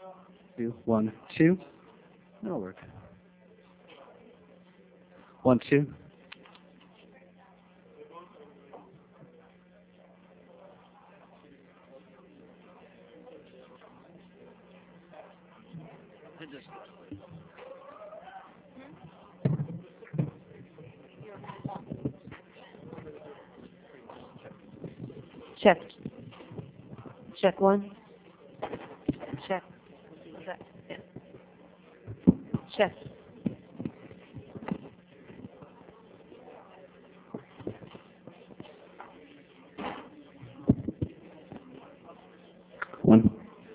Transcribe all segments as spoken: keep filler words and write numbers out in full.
Two, one, two. That'll work. One, two. Check. Check one. Check. Check. Yeah. Check. One.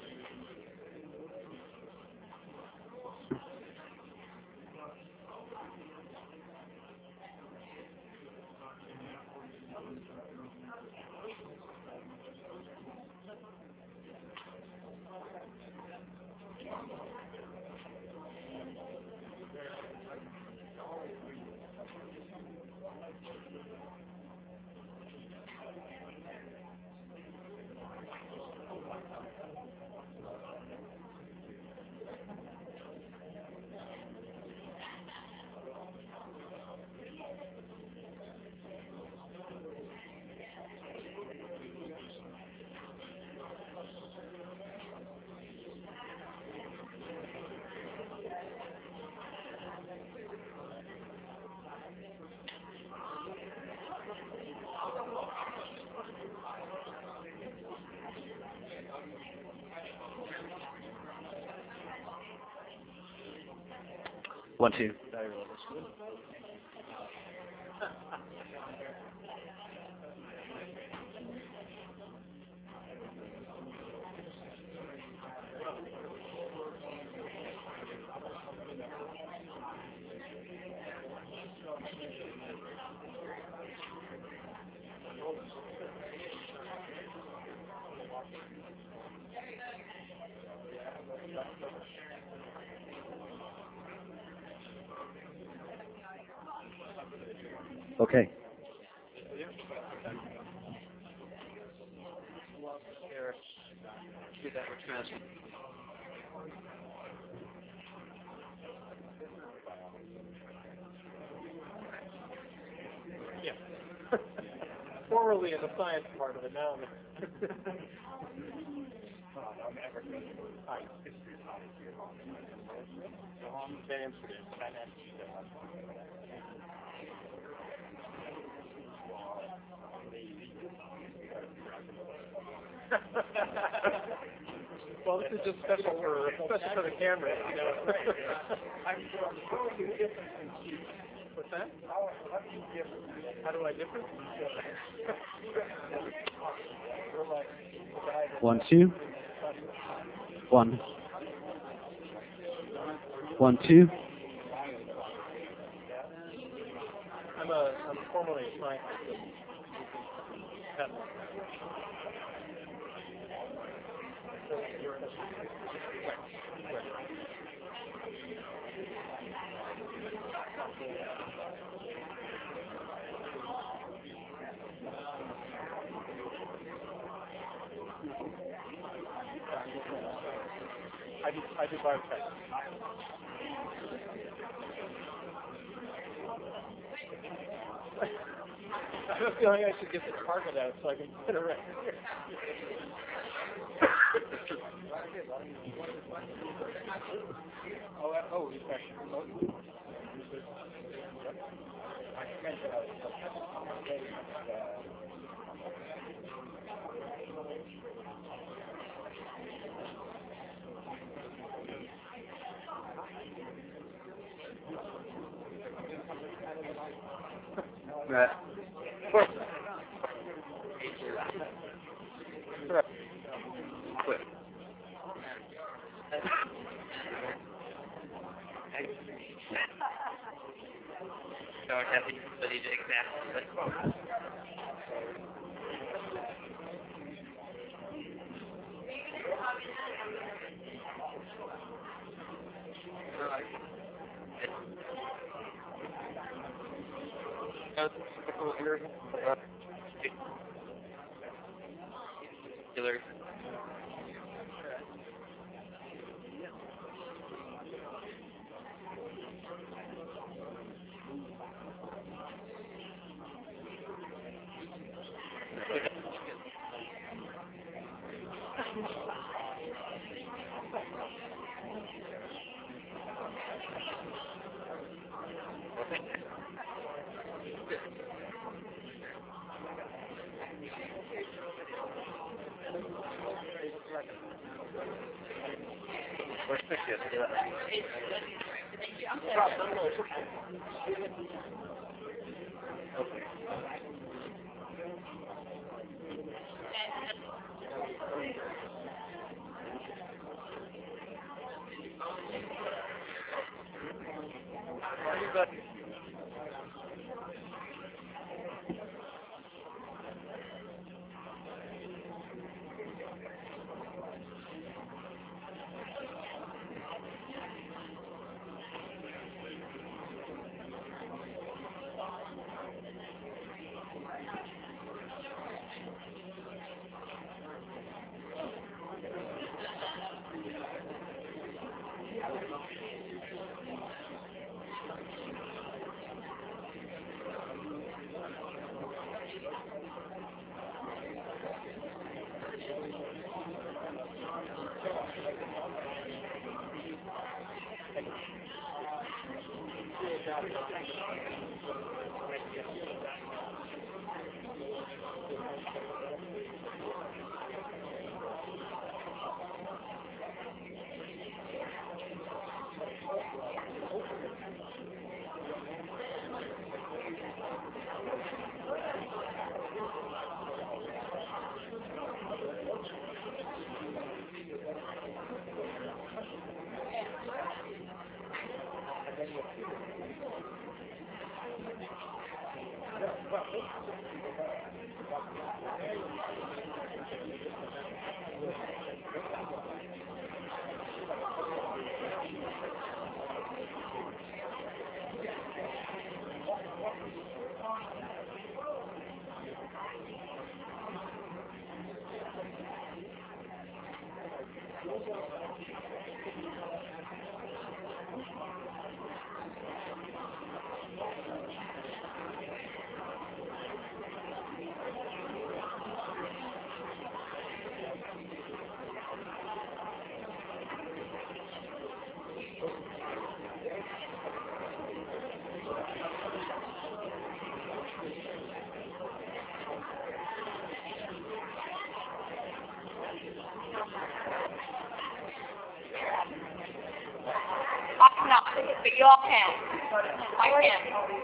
One, two. Okay. Yeah. Formerly in the science part of it, now in the... Hi. James. Well, this is just special for special for the camera, you know. I'm What's that? How do I differ? One, two. One. One, two. I'm a I'm formerly a scientist. I do, I do biotech. I have a feeling I should get the department out so I can sit around here. oh, uh, oh, he's back. Oh. Right. Quit. Don't have the ability to exactly. Killer. Or six years. Okay. You got I cannot, but you all can. I can.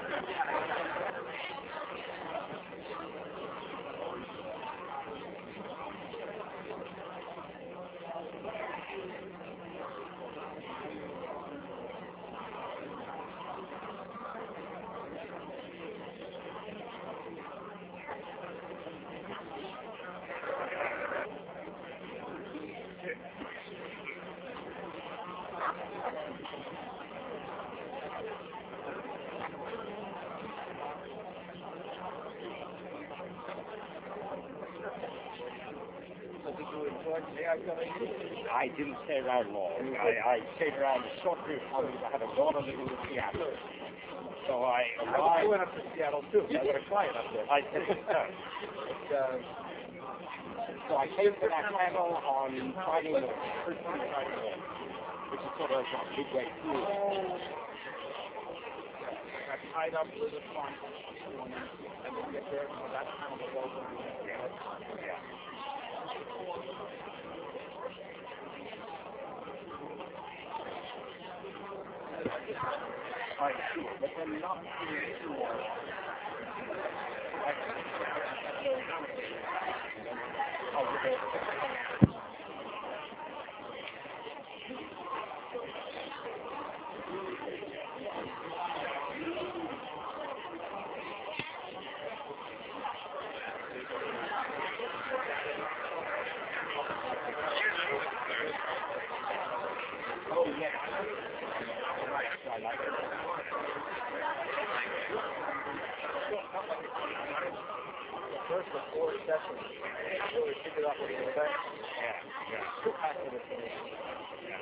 I didn't stay around long. I, I stayed around a short period of time because I had a daughter living in Seattle. So I arrived. I went up to Seattle too. I got a client up there. I did. But, uh, so I came to that panel on Friday morning, first thing Friday morning, which is sort of like midway through. I got tied up with a client this morning, and then get there, so that panel was over. Yeah. I sure, but they're not really sure. Oh, yeah. I like it. First of four sessions, really figured out what to say. Yeah, yeah. Too passionate for me. Yeah.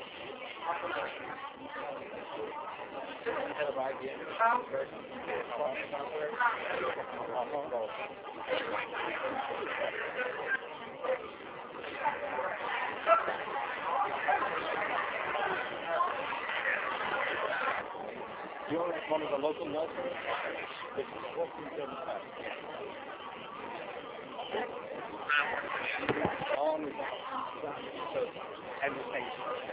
Head of I B M. You're one of the local nurses. This is fourteen seventy-five. On the and the patient.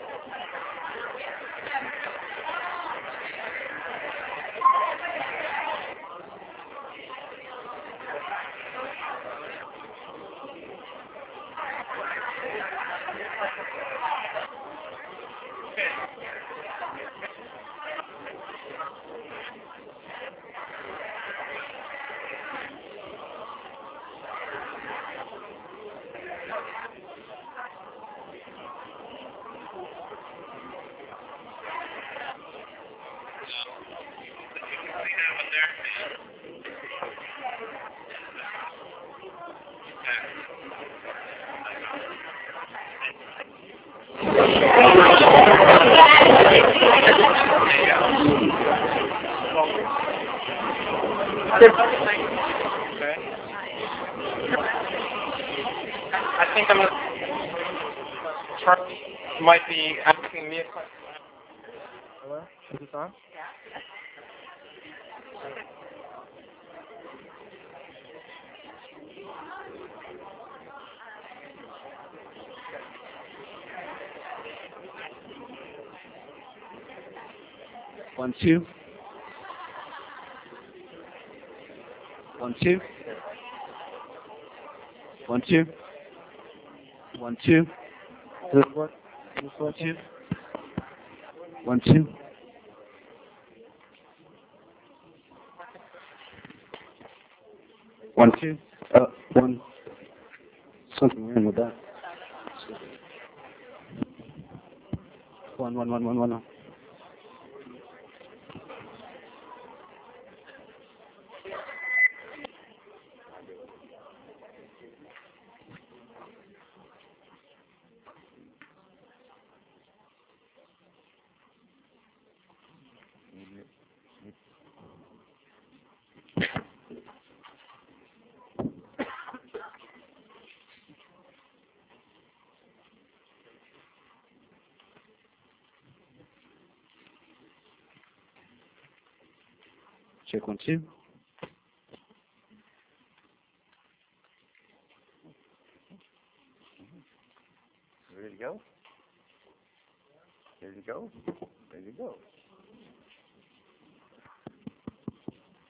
I think I'm might be asking me a question. Hello? Is this on? One, two. One, two. One, two. One, two. This what? This One, what? two. One, two. One, two. Uh, one. Something wrong with that. One, one, one, one, one. one. Check one, two. Ready to go? Ready to go? Ready to go.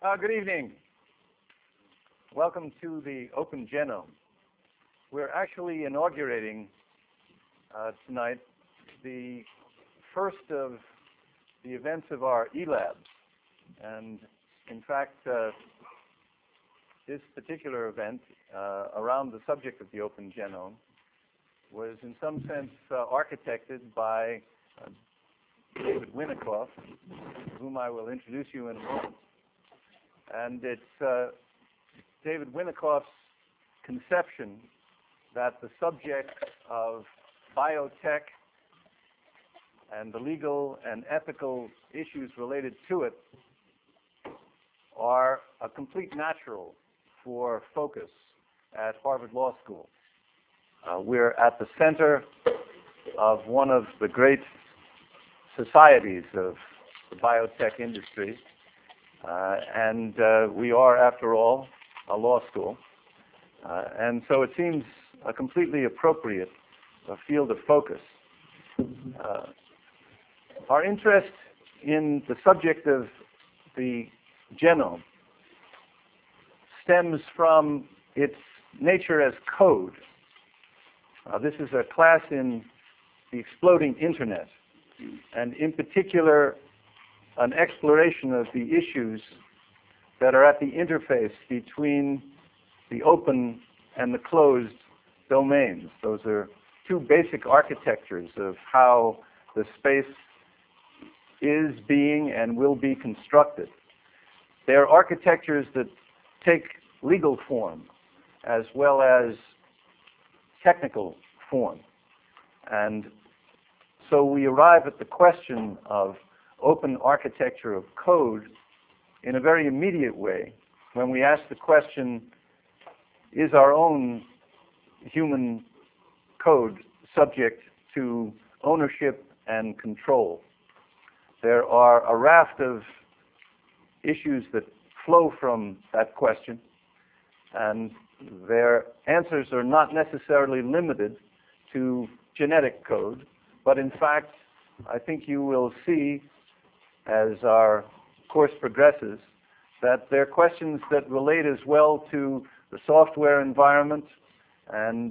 Uh, good evening. Welcome to the Open Genome. We're actually inaugurating uh, tonight the first of the events of our e-labs. And in fact, uh, this particular event uh, around the subject of the Open Genome was in some sense uh, architected by uh, David Winikoff, whom I will introduce you in a moment. And it's uh, David Winikoff's conception that the subject of biotech and the legal and ethical issues related to it are a complete natural for focus at Harvard Law School. Uh, we're at the center of one of the great societies of the biotech industry, uh, and uh, we are, after all, a law school. Uh, and so it seems a completely appropriate uh, field of focus. Uh, our interest in the subject of the genome stems from its nature as code. Uh, this is a class in the exploding internet, and in particular, an exploration of the issues that are at the interface between the open and the closed domains. Those are two basic architectures of how the space is being and will be constructed. They are architectures that take legal form as well as technical form. And so we arrive at the question of open architecture of code in a very immediate way when we ask the question, is our own human code subject to ownership and control? There are a raft of issues that flow from that question, and their answers are not necessarily limited to genetic code, but in fact, I think you will see as our course progresses that they're questions that relate as well to the software environment and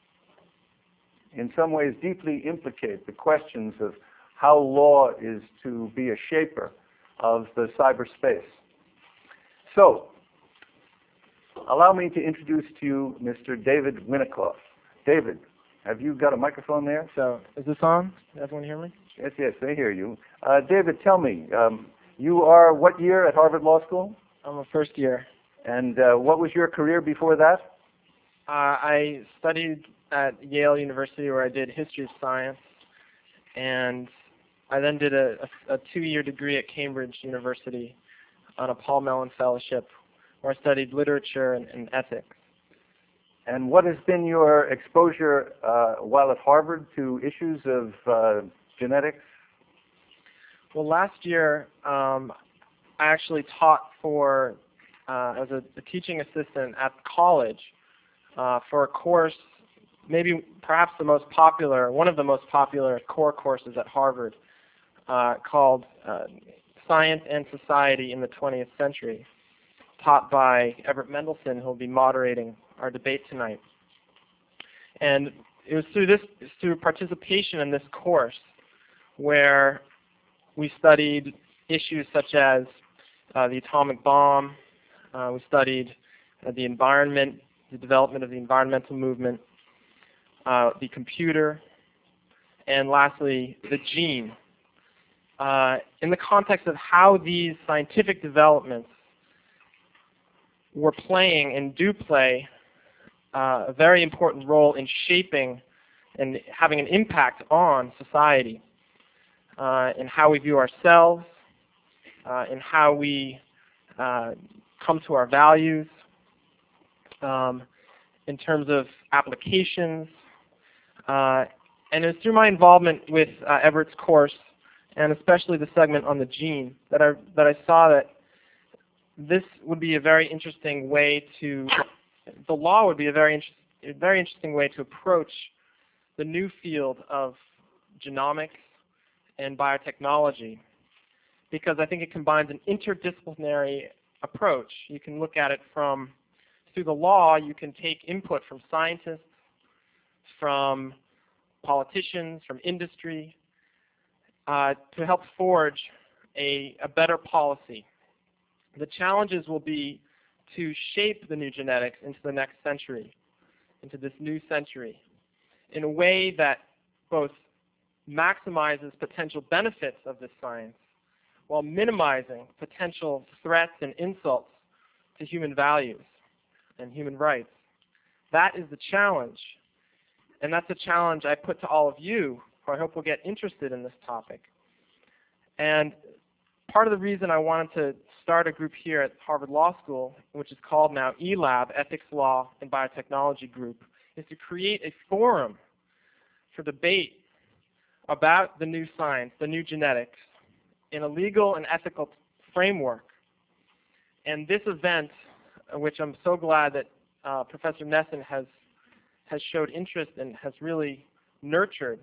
in some ways deeply implicate the questions of how law is to be a shaper of the cyberspace. So, allow me to introduce to you Mister David Winikoff. David, have you got a microphone there? So, is this on? Does everyone hear me? Yes, yes, they hear you. Uh, David, tell me, um, you are what year at Harvard Law School? I'm a first year. And uh, what was your career before that? Uh, I studied at Yale University where I did history of science, and I then did a, a, a two-year degree at Cambridge University on a Paul Mellon Fellowship where I studied literature and, and ethics. And what has been your exposure uh, while at Harvard to issues of uh, genetics? Well, last year um, I actually taught for, uh, as a, a teaching assistant at college uh, for a course, maybe perhaps the most popular, one of the most popular core courses at Harvard uh, called uh, Science and Society in the twentieth Century, taught by Everett Mendelsohn, who will be moderating our debate tonight. And it was through this, through participation in this course where we studied issues such as uh, the atomic bomb, uh, we studied uh, the environment, the development of the environmental movement, uh, the computer, and lastly, the gene. Uh, in the context of how these scientific developments were playing and do play uh, a very important role in shaping and having an impact on society, uh, in how we view ourselves, uh, in how we uh, come to our values, um, in terms of applications. Uh, and it was through my involvement with uh, Everett's course, and especially the segment on the gene, that I, that I saw that this would be a very interesting way to, the law would be a very, inter a very interesting way to approach the new field of genomics and biotechnology, because I think it combines an interdisciplinary approach. You can look at it from, through the law, you can take input from scientists, from politicians, from industry, uh, to help forge a, a better policy. The challenges will be to shape the new genetics into the next century, into this new century, in a way that both maximizes potential benefits of this science while minimizing potential threats and insults to human values and human rights. That is the challenge. And that's a challenge I put to all of you, who I hope will get interested in this topic. And part of the reason I wanted to start a group here at Harvard Law School, which is called now E Lab, Ethics, Law, and Biotechnology Group, is to create a forum for debate about the new science, the new genetics, in a legal and ethical framework. And this event, which I'm so glad that uh, Professor Nesson has, has showed interest and has really nurtured,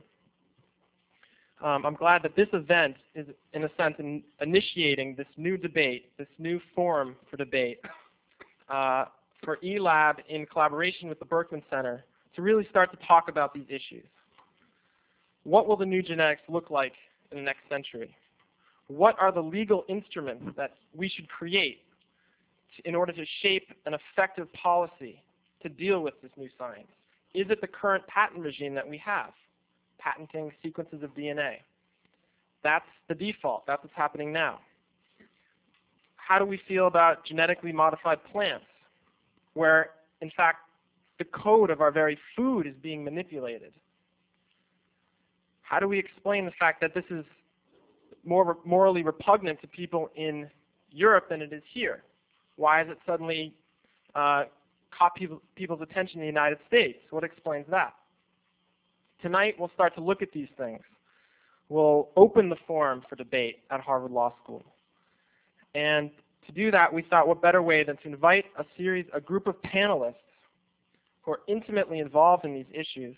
um, I'm glad that this event is, in a sense, in initiating this new debate, this new forum for debate uh, for E Lab in collaboration with the Berkman Center to really start to talk about these issues. What will the new genetics look like in the next century? What are the legal instruments that we should create in order to shape an effective policy to deal with this new science? Is it the current patent regime that we have, patenting sequences of D N A? That's the default. That's what's happening now. How do we feel about genetically modified plants, where, in fact, the code of our very food is being manipulated? How do we explain the fact that this is more morally repugnant to people in Europe than it is here? Why has it suddenly uh, caught people, people's attention in the United States? What explains that? Tonight we'll start to look at these things. We'll open the forum for debate at Harvard Law School. And to do that, we thought what better way than to invite a series, a group of panelists who are intimately involved in these issues,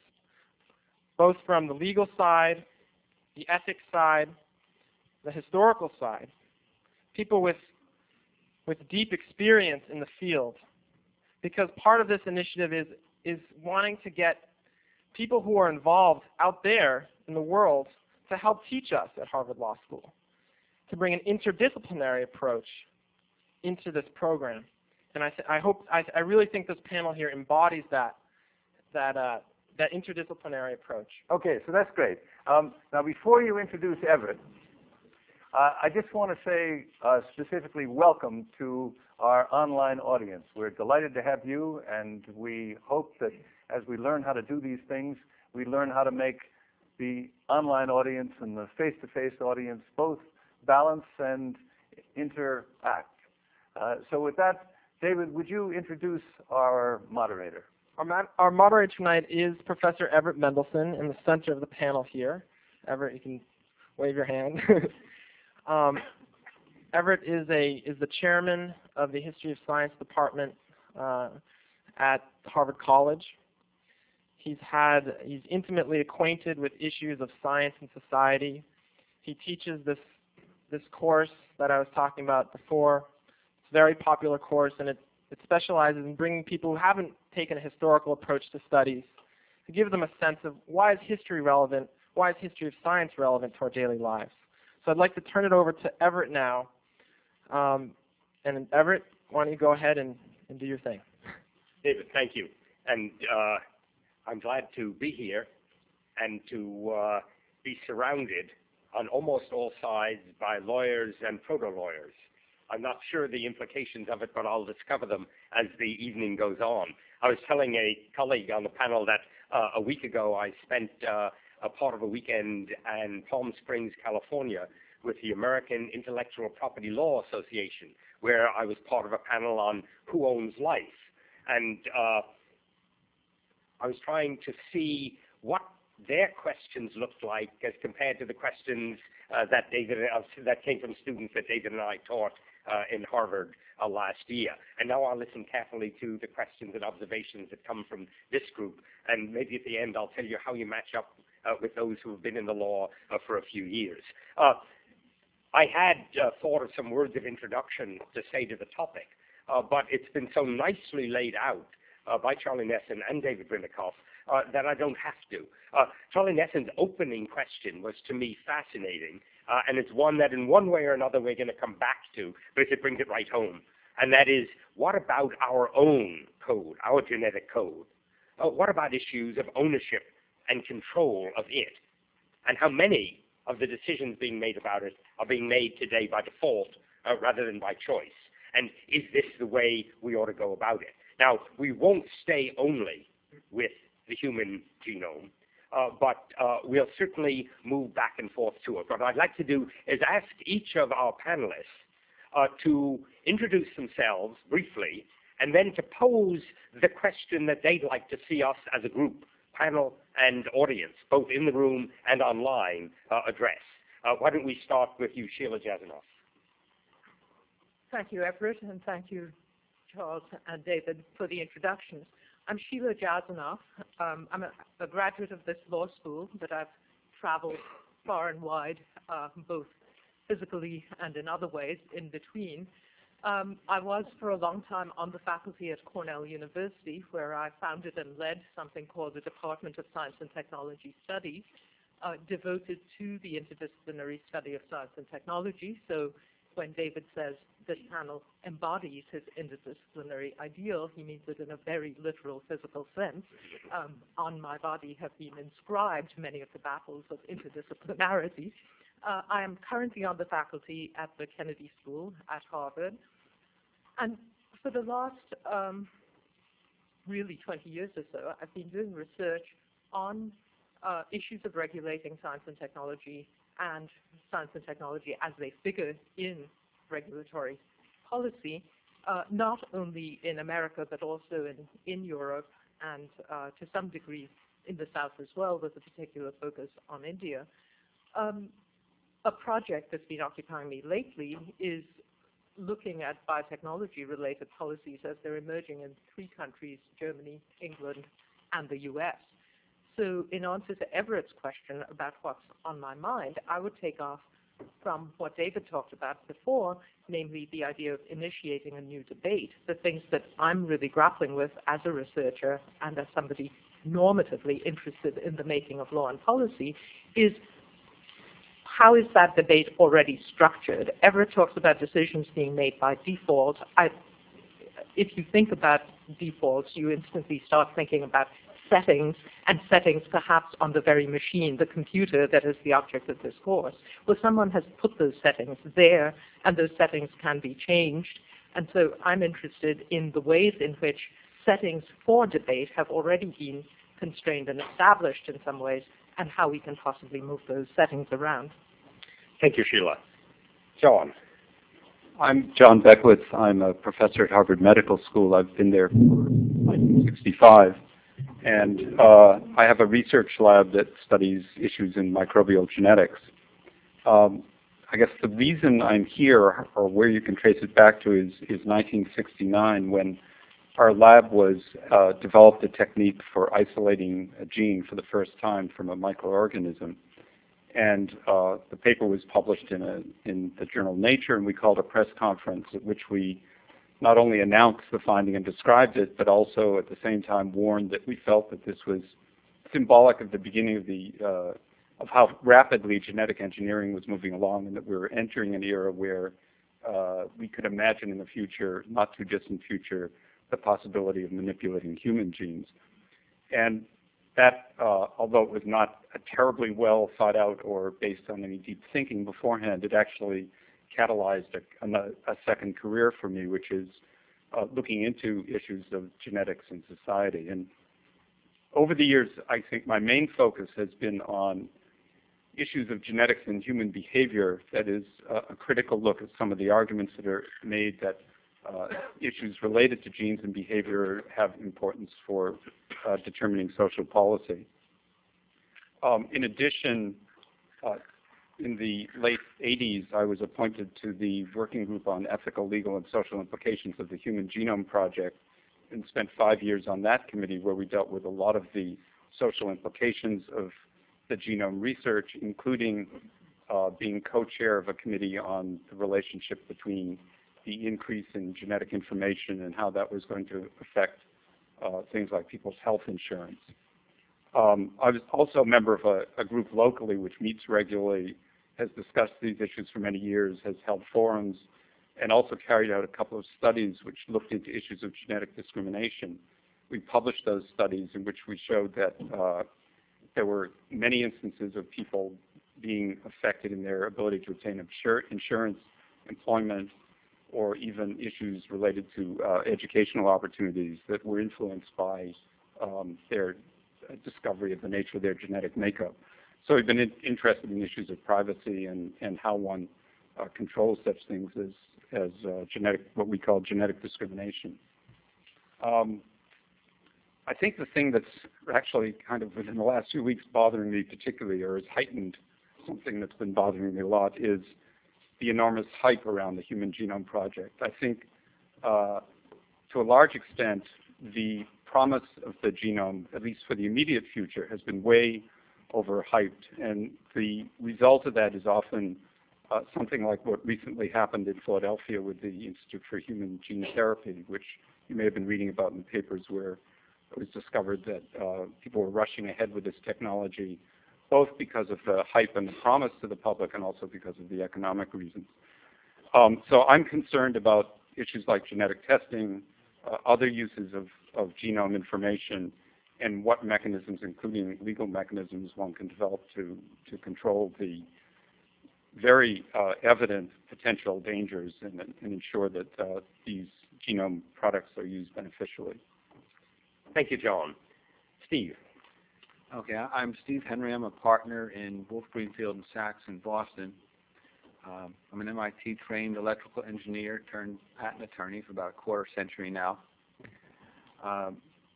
both from the legal side, the ethics side, the historical side, people with, with deep experience in the field. Because part of this initiative is, is wanting to get people who are involved out there in the world to help teach us at Harvard Law School, to bring an interdisciplinary approach into this program. And I, th I hope, I, I really think this panel here embodies that, that, uh, that interdisciplinary approach. Okay, so that's great. Um, now, before you introduce Everett, uh, I just want to say uh, specifically welcome to our online audience. We're delighted to have you, and we hope that as we learn how to do these things, we learn how to make the online audience and the face-to-face audience both balance and interact. Uh, so with that, David, would you introduce our moderator? Our, our moderator tonight is Professor Everett Mendelsohn in the center of the panel here. Everett, you can wave your hand. um, Everett is, a, is the chairman of the History of Science Department uh, at Harvard College. He's, had, he's intimately acquainted with issues of science and society. He teaches this, this course that I was talking about before. It's a very popular course, and it It specializes in bringing people who haven't taken a historical approach to studies, to give them a sense of why is history relevant, why is history of science relevant to our daily lives. So I'd like to turn it over to Everett now. Um, and Everett, why don't you go ahead and, and do your thing. David, thank you. And uh, I'm glad to be here and to uh, be surrounded on almost all sides by lawyers and proto-lawyers. I'm not sure the implications of it, but I'll discover them as the evening goes on. I was telling a colleague on the panel that uh, a week ago I spent uh, a part of a weekend in Palm Springs, California, with the American Intellectual Property Law Association, where I was part of a panel on who owns life. And uh, I was trying to see what their questions looked like as compared to the questions uh, that David uh, that came from students that David and I taught uh, in Harvard uh, last year. And now I'll listen carefully to the questions and observations that come from this group. And maybe at the end I'll tell you how you match up uh, with those who have been in the law uh, for a few years. Uh, I had uh, thought of some words of introduction to say to the topic, uh, but it's been so nicely laid out uh, by Charlie Nesson and David Brinikoff uh, that I don't have to. Uh, Charlie Nesson's opening question was to me fascinating, uh, and it's one that in one way or another we're going to come back to, but it brings it right home. And that is, what about our own code, our genetic code? Uh, what about issues of ownership and control of it? And how many of the decisions being made about it are being made today by default uh, rather than by choice? And is this the way we ought to go about it? Now, we won't stay only with the human genome, uh, but uh, we'll certainly move back and forth to it. What I'd like to do is ask each of our panelists uh, to introduce themselves briefly, and then to pose the question that they'd like to see us as a group, panel and audience, both in the room and online, uh, address. Uh, why don't we start with you, Sheila Jasanoff? Thank you, Everett, and thank you, Charles and David, for the introductions. I'm Sheila Jasanoff. Um, I'm a, a graduate of this law school, but I've traveled far and wide, uh, both physically and in other ways in between. Um, I was for a long time on the faculty at Cornell University, where I founded and led something called the Department of Science and Technology Studies, uh, devoted to the interdisciplinary study of science and technology. So when David says this panel embodies his interdisciplinary ideal, he means it in a very literal physical sense. Um, on my body have been inscribed many of the battles of interdisciplinarity. Uh, I am currently on the faculty at the Kennedy School at Harvard. And for the last um, really twenty years or so, I've been doing research on uh, issues of regulating science and technology and science and technology as they figure in regulatory policy, uh, not only in America, but also in, in Europe and uh, to some degree in the South as well, with a particular focus on India. Um, A project that's been occupying me lately is looking at biotechnology-related policies as they're emerging in three countries, Germany, England, and the U S. So in answer to Everett's question about what's on my mind, I would take off from what David talked about before, namely the idea of initiating a new debate. The things that I'm really grappling with as a researcher and as somebody normatively interested in the making of law and policy is, how is that debate already structured? Everett talks about decisions being made by default. I, if you think about defaults, you instantly start thinking about settings, and settings perhaps on the very machine, the computer that is the object of this course. Well, someone has put those settings there, and those settings can be changed. And so I'm interested in the ways in which settings for debate have already been constrained and established in some ways, and how we can possibly move those settings around. Thank you, Sheila. John. I'm John Beckwith. I'm a professor at Harvard Medical School. I've been there for nineteen sixty-five. And uh, I have a research lab that studies issues in microbial genetics. Um, I guess the reason I'm here, or where you can trace it back to, is, is nineteen sixty-nine, when our lab was uh, developed a technique for isolating a gene for the first time from a microorganism. And uh, the paper was published in, a, in the journal Nature, and we called a press conference at which we not only announced the finding and described it, but also at the same time warned that we felt that this was symbolic of the beginning of the uh, of how rapidly genetic engineering was moving along, and that we were entering an era where uh, we could imagine in the future, not too distant future, the possibility of manipulating human genes. And that, uh, although it was not a terribly well thought out or based on any deep thinking beforehand, it actually catalyzed a, a, a second career for me, which is uh, looking into issues of genetics in society. And over the years, I think my main focus has been on issues of genetics and human behavior. That is uh, a critical look at some of the arguments that are made that uh, issues related to genes and behavior have importance for uh, determining social policy. Um, in addition, uh, in the late eighties, I was appointed to the Working Group on Ethical, Legal, and Social Implications of the Human Genome Project, and spent five years on that committee, where we dealt with a lot of the social implications of the genome research, including uh, being co-chair of a committee on the relationship between the increase in genetic information and how that was going to affect uh, things like people's health insurance. Um, I was also a member of a, a group locally which meets regularly, has discussed these issues for many years, has held forums, and also carried out a couple of studies which looked into issues of genetic discrimination. We published those studies in which we showed that uh, there were many instances of people being affected in their ability to obtain insur insurance, employment, or even issues related to uh, educational opportunities that were influenced by um, their discovery of the nature of their genetic makeup. So we've been in interested in issues of privacy and, and how one uh, controls such things as, as uh, genetic, what we call genetic discrimination. Um, I think the thing that's actually kind of within the last few weeks bothering me particularly, or has heightened something that's been bothering me a lot, is the enormous hype around the Human Genome Project. I think uh, to a large extent, the promise of the genome, at least for the immediate future, has been way overhyped. And the result of that is often uh, something like what recently happened in Philadelphia with the Institute for Human Gene Therapy, which you may have been reading about in the papers, where it was discovered that uh, people were rushing ahead with this technology, both because of the hype and the promise to the public and also because of the economic reasons. Um, so I'm concerned about issues like genetic testing, uh, other uses of, of genome information, and what mechanisms, including legal mechanisms, one can develop to, to control the very uh, evident potential dangers and, and ensure that uh, these genome products are used beneficially. Thank you, John. Steve. Okay, I'm Steve Henry. I'm a partner in Wolf Greenfield and Sachs in Boston. Um, I'm an M I T-trained electrical engineer turned patent attorney for about a quarter century now. Um,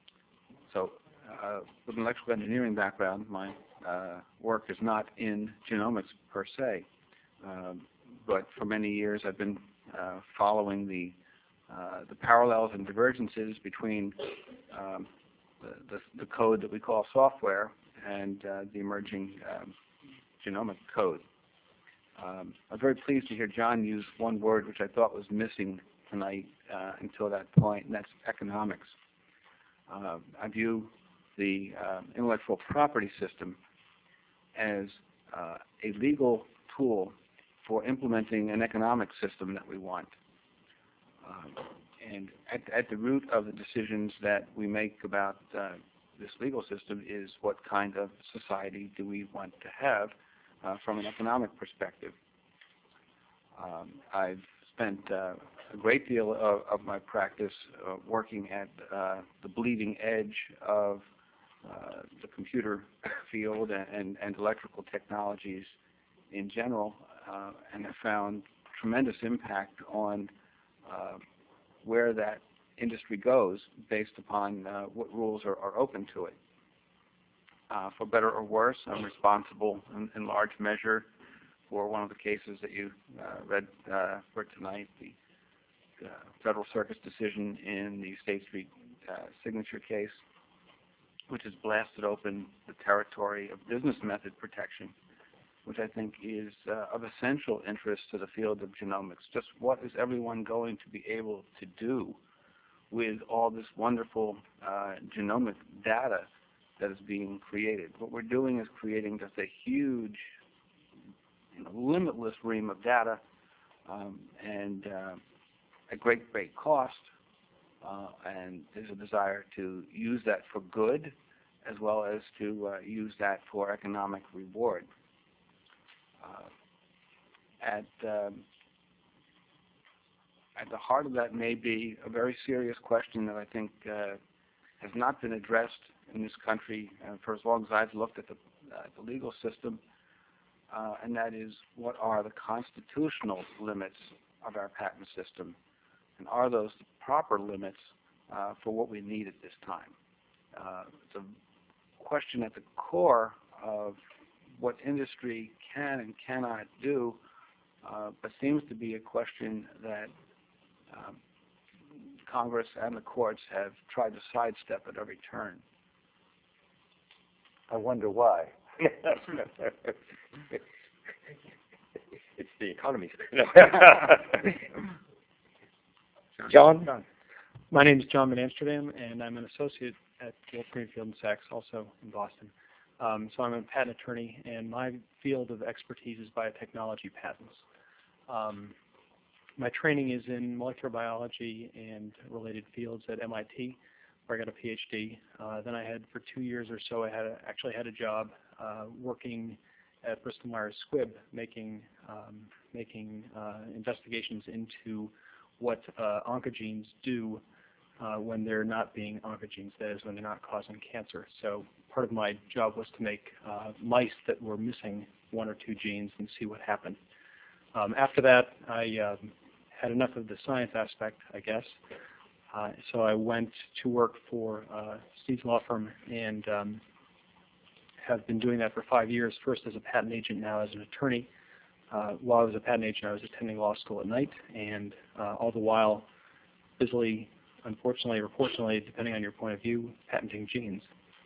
so, uh, with an electrical engineering background, my uh, work is not in genomics per se, um, but for many years I've been uh, following the uh, the parallels and divergences between um, The, the, the code that we call software and uh, the emerging um, genomic code. Um, I'm very pleased to hear John use one word which I thought was missing tonight uh, until that point, and that's economics. Uh, I view the uh, intellectual property system as uh, a legal tool for implementing an economic system that we want. Um, And at, at the root of the decisions that we make about uh, this legal system is what kind of society do we want to have uh, from an economic perspective. Um, I've spent uh, a great deal of, of my practice uh, working at uh, the bleeding edge of uh, the computer field and, and, and electrical technologies in general, uh, and have found tremendous impact on uh, where that industry goes based upon uh, what rules are, are open to it. Uh, for better or worse, I'm responsible in, in large measure for one of the cases that you uh, read uh, for tonight, the uh, Federal Circuit's decision in the State Street uh, signature case, which has blasted open the territory of business method protection, which I think is uh, of essential interest to the field of genomics. Just what is everyone going to be able to do with all this wonderful uh, genomic data that is being created? What we're doing is creating just a huge, you know, limitless ream of data um, and uh, at great, great cost. Uh, and there's a desire to use that for good as well as to uh, use that for economic reward. Uh, at um, at the heart of that may be a very serious question that I think uh, has not been addressed in this country uh, for as long as I've looked at the, uh, the legal system, uh, and that is, what are the constitutional limits of our patent system, and are those the proper limits uh, for what we need at this time? Uh, it's a question at the core of what industry can and cannot do, uh, but seems to be a question that um, Congress and the courts have tried to sidestep at every turn. I wonder why. the economy. John? John. My name is John Van Amsterdam, and I'm an associate at Wolf Greenfield and Sachs, also in Boston. Um, so I'm a patent attorney, and my field of expertise is biotechnology patents. Um, my training is in molecular biology and related fields at M I T, where I got a PhD. Uh, then I had, for two years or so, I had a, actually had a job uh, working at Bristol Myers Squibb, making um, making uh, investigations into what uh, oncogenes do uh, when they're not being oncogenes, that is, when they're not causing cancer. So part of my job was to make uh, mice that were missing one or two genes and see what happened. Um, after that, I um, had enough of the science aspect, I guess. Uh, so I went to work for uh, Steve's law firm and um, have been doing that for five years, first as a patent agent, now as an attorney. Uh, while I was a patent agent, I was attending law school at night, and uh, all the while busily, unfortunately or fortunately, depending on your point of view, patenting genes.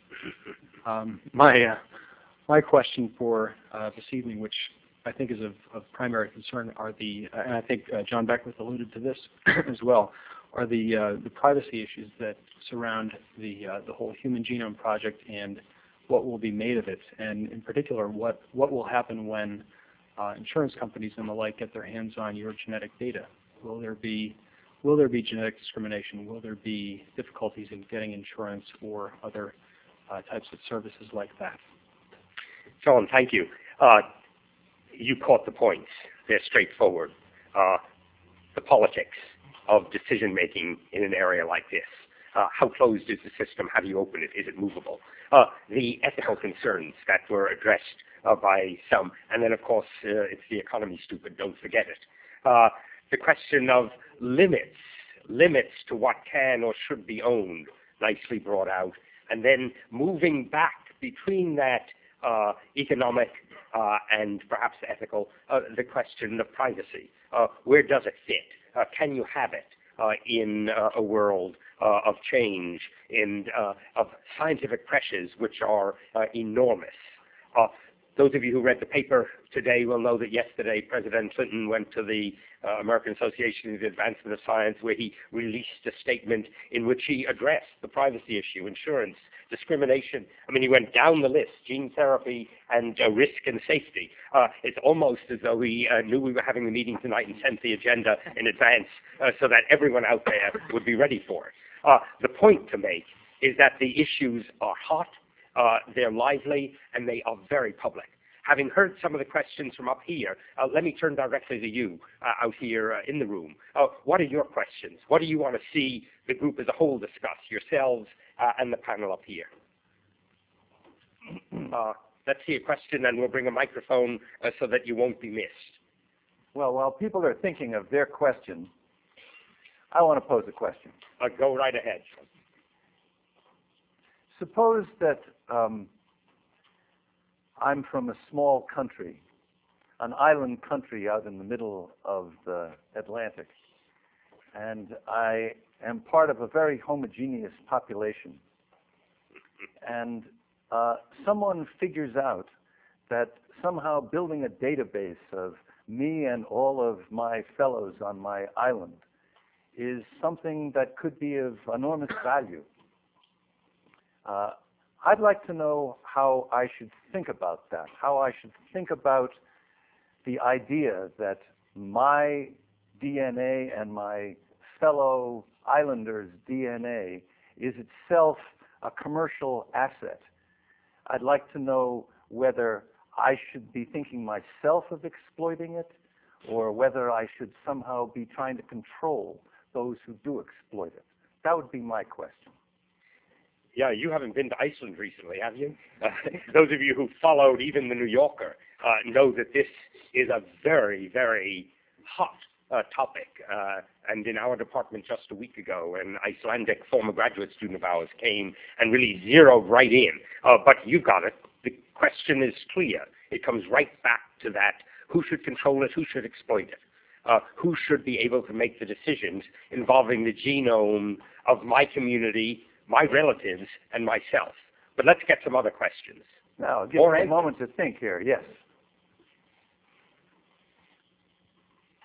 Um, my, uh, my question for uh, this evening, which I think is of, of primary concern, are the, uh, and I think uh, John Beckwith alluded to this as well, are the, uh, the privacy issues that surround the, uh, the whole Human Genome Project and what will be made of it, and in particular, what, what will happen when uh, insurance companies and the like get their hands on your genetic data. Will there be, will there be genetic discrimination? Will there be difficulties in getting insurance or other uh, types of services like that? John, thank you. Uh, you caught the points. They're straightforward. Uh, the politics of decision-making in an area like this. Uh, how closed is the system? How do you open it? Is it movable? Uh, the ethical concerns that were addressed uh, by some. And then, of course, uh, it's the economy, stupid. Don't forget it. Uh, the question of limits, limits to what can or should be owned, nicely brought out. And then moving back between that uh, economic uh, and perhaps ethical, uh, the question of privacy. Uh, where does it fit? Uh, can you have it uh, in uh, a world uh, of change, in uh, of scientific pressures which are uh, enormous? Uh, those of you who read the paper today will know that yesterday President Clinton went to the uh, American Association of the Advancement of Science, where he released a statement in which he addressed the privacy issue, insurance, discrimination. I mean, he went down the list, gene therapy and uh, risk and safety. Uh, it's almost as though he uh, knew we were having the meeting tonight and sent the agenda in advance uh, so that everyone out there would be ready for it. Uh, the point to make is that the issues are hot, uh, they're lively, and they are very public. Having heard some of the questions from up here, uh, let me turn directly to you uh, out here uh, in the room. Uh, what are your questions? What do you want to see the group as a whole discuss, yourselves uh, and the panel up here? Uh, let's see a question, and we'll bring a microphone uh, so that you won't be missed. Well, while people are thinking of their question, I want to pose a question. Uh, go right ahead. Suppose that um, I'm from a small country, an island country out in the middle of the Atlantic, and I am part of a very homogeneous population. And uh, someone figures out that somehow building a database of me and all of my fellows on my island is something that could be of enormous value. Uh, I'd like to know how I should think about that, how I should think about the idea that my D N A and my fellow islanders' D N A is itself a commercial asset. I'd like to know whether I should be thinking myself of exploiting it, or whether I should somehow be trying to control those who do exploit it. That would be my question. Yeah, you haven't been to Iceland recently, have you? Uh, those of you who followed even the New Yorker uh, know that this is a very, very hot uh, topic. Uh, and in our department just a week ago, an Icelandic former graduate student of ours came and really zeroed right in. Uh, but you got it. The question is clear. It comes right back to that. Who should control it? Who should exploit it? Uh, who should be able to make the decisions involving the genome of my community, my relatives, and myself? But let's get some other questions. Now, give me a moment to think here. Yes.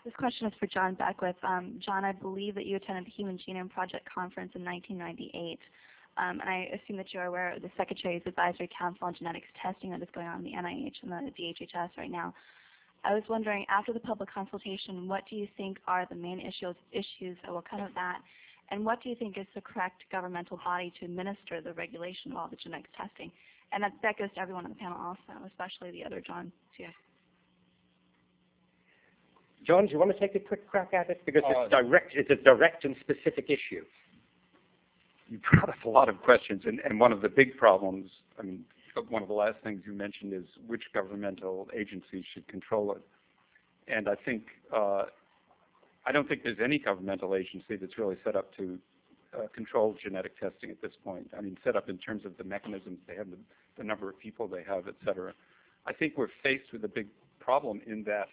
This question is for John Beckwith. Um, John, I believe that you attended the Human Genome Project conference in nineteen ninety-eight, um, and I assume that you're aware of the Secretary's Advisory Council on Genetics Testing that is going on in the N I H and the D H H S right now. I was wondering, after the public consultation, what do you think are the main issues, issues that will come of that, and what do you think is the correct governmental body to administer the regulation of all the genetics testing? And that, that goes to everyone on the panel also, especially the other John, too. John, do you want to take a quick crack at it? Because Uh, it's direct, it's a direct and specific issue. You brought up a lot of questions, and, and one of the big problems, I mean, one of the last things you mentioned is which governmental agency should control it. And I think, uh, I don't think there's any governmental agency that's really set up to uh, control genetic testing at this point. I mean, set up in terms of the mechanisms they have, the, the number of people they have, et cetera. I think we're faced with a big problem in that,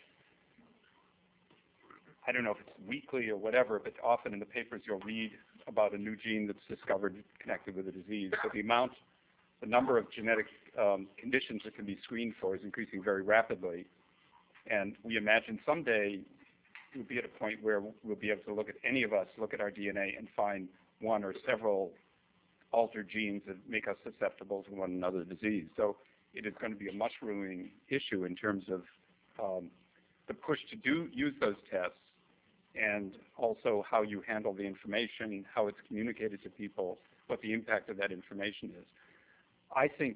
I don't know if it's weekly or whatever, but often in the papers you'll read about a new gene that's discovered connected with a disease. So the amount, the number of genetic um, conditions that can be screened for is increasing very rapidly. And we imagine someday we'll be at a point where we'll be able to look at any of us, look at our D N A and find one or several altered genes that make us susceptible to one another disease. So it is going to be a mushrooming issue in terms of um, the push to do use those tests, and also how you handle the information, how it's communicated to people, what the impact of that information is. I think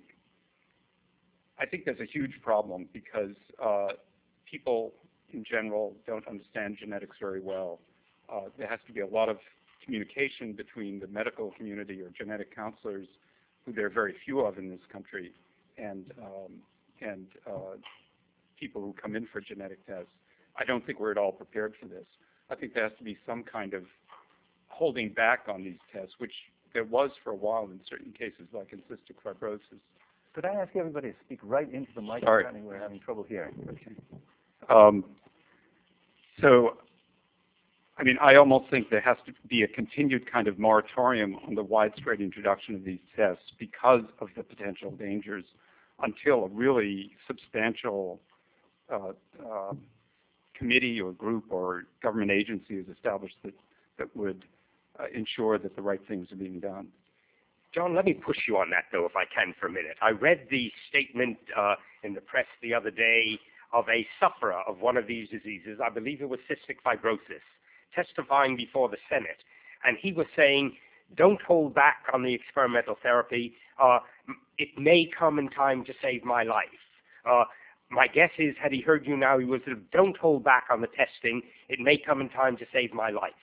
I think there's a huge problem because uh, people in general don't understand genetics very well. Uh, there has to be a lot of communication between the medical community or genetic counselors, who there are very few of in this country, and um, and uh, people who come in for genetic tests. I don't think we're at all prepared for this. I think there has to be some kind of holding back on these tests, which there was for a while in certain cases, like in cystic fibrosis. Could I ask everybody to speak right into the mic? Sorry. We're having trouble hearing. Okay. Um, so, I mean, I almost think there has to be a continued kind of moratorium on the widespread introduction of these tests because of the potential dangers until a really substantial uh, uh, committee or group or government agency is established that, that would uh, ensure that the right things are being done. John, let me push you on that, though, if I can, for a minute. I read the statement uh, in the press the other day of a sufferer of one of these diseases. I believe it was cystic fibrosis, testifying before the Senate. And he was saying, don't hold back on the experimental therapy. Uh, it may come in time to save my life. Uh, my guess is, had he heard you now, he was sort of, don't hold back on the testing. It may come in time to save my life.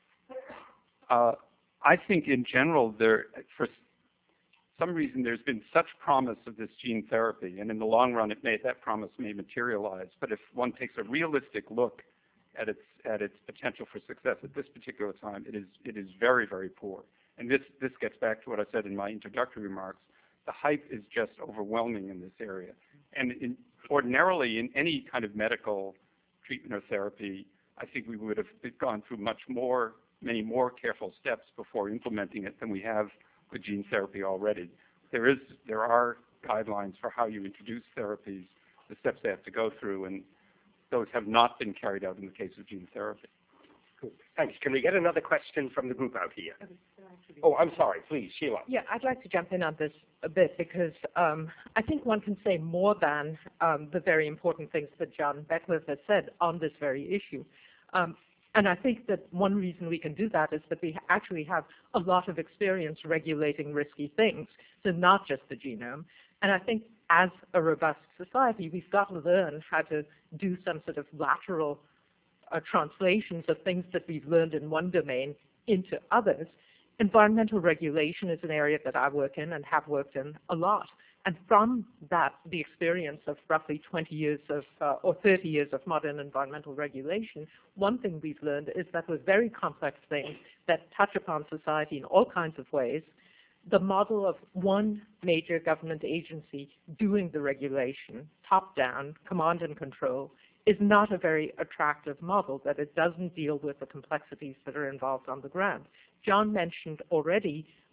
Uh, I think in general, there, for some reason, there's been such promise of this gene therapy, and in the long run, it may, that promise may materialize. But if one takes a realistic look at its at its potential for success at this particular time, it is it is very, very poor. And this this gets back to what I said in my introductory remarks. The hype is just overwhelming in this area. And in, ordinarily, in any kind of medical treatment or therapy, I think we would have gone through much more, many more careful steps before implementing it than we have with gene therapy already. There is, there are guidelines for how you introduce therapies, the steps they have to go through, and those have not been carried out in the case of gene therapy. Cool. Thanks. Can we get another question from the group out here? Oh, I'm sorry. Please, Sheila. Yeah, I'd like to jump in on this a bit because um, I think one can say more than um, the very important things that John Beckwith has said on this very issue. Um, and I think that one reason we can do that is that we actually have a lot of experience regulating risky things, so not just the genome. And I think as a robust society, we've got to learn how to do some sort of lateral uh, translations of things that we've learned in one domain into others. Environmental regulation is an area that I work in and have worked in a lot. And from that, the experience of roughly twenty years of, uh, or thirty years of modern environmental regulation, one thing we've learned is that with very complex things that touch upon society in all kinds of ways, the model of one major government agency doing the regulation, top-down, command and control, is not a very attractive model, that it doesn't deal with the complexities that are involved on the ground. John mentioned already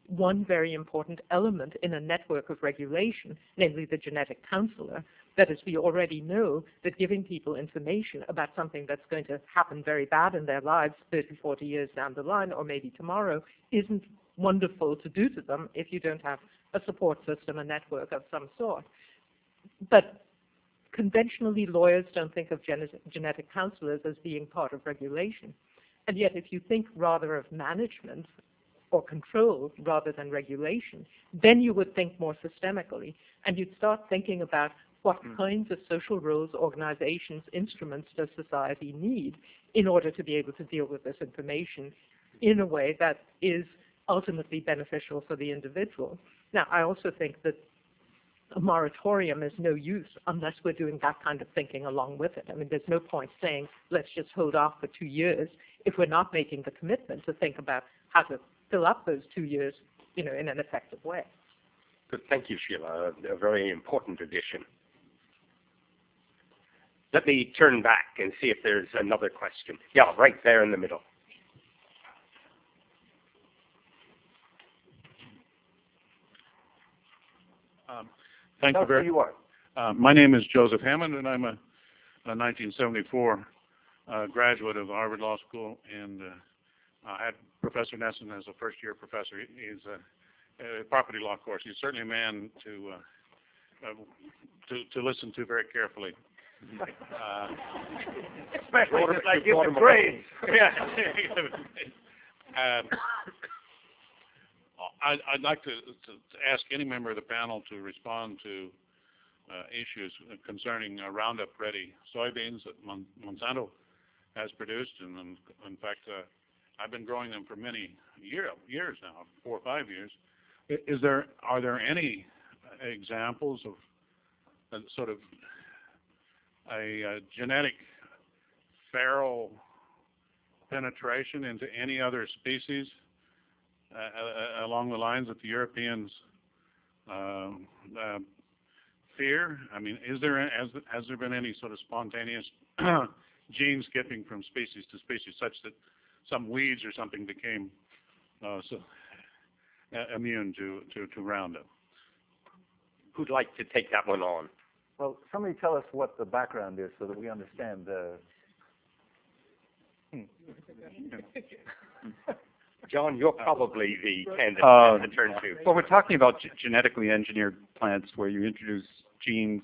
one very important element in a network of regulation, namely the genetic counselor. That is, we already know that giving people information about something that's going to happen very bad in their lives thirty, forty years down the line, or maybe tomorrow, isn't wonderful to do to them if you don't have a support system, a network of some sort. But conventionally, lawyers don't think of genetic, genetic counselors as being part of regulation. And yet, if you think rather of management or control rather than regulation, then you would think more systemically. And you'd start thinking about what kinds of social roles, organizations, instruments does society need in order to be able to deal with this information in a way that is ultimately beneficial for the individual. Now, I also think that a moratorium is no use unless we're doing that kind of thinking along with it. I mean, there's no point saying, let's just hold off for two years if we're not making the commitment to think about how to fill up those two years, you know, in an effective way. Good. Thank you, Sheila. A, a very important addition. Let me turn back and see if there's another question. Yeah, right there in the middle. Um, thank Tell you us very who you are. Uh, my name is Joseph Hammond, and I'm a, a nineteen seventy-four uh, graduate of Harvard Law School, and uh, I had Professor Nesson as a first-year professor. He, he's a, a property law course. He's certainly a man to uh, uh, to, to listen to very carefully. Uh, Especially since I give the grades. Yeah. um, I, I'd like to, to, to ask any member of the panel to respond to uh, issues concerning uh, Roundup Ready soybeans that Mon Monsanto has produced, and in, in fact, uh, I've been growing them for many year, years now, four or five years. Is there are there any examples of a, sort of a, a genetic feral penetration into any other species uh, uh, along the lines that the Europeans uh, uh, fear? I mean, is there has, has there been any sort of spontaneous gene skipping from species to species, such that some weeds or something became uh, so, uh, immune to, to, to Roundup? Who'd like to take that one on? Well, somebody tell us what the background is so that we understand. Uh... John, you're probably the candidate Uh, to turn to. Well, we're talking about g genetically engineered plants where you introduce genes.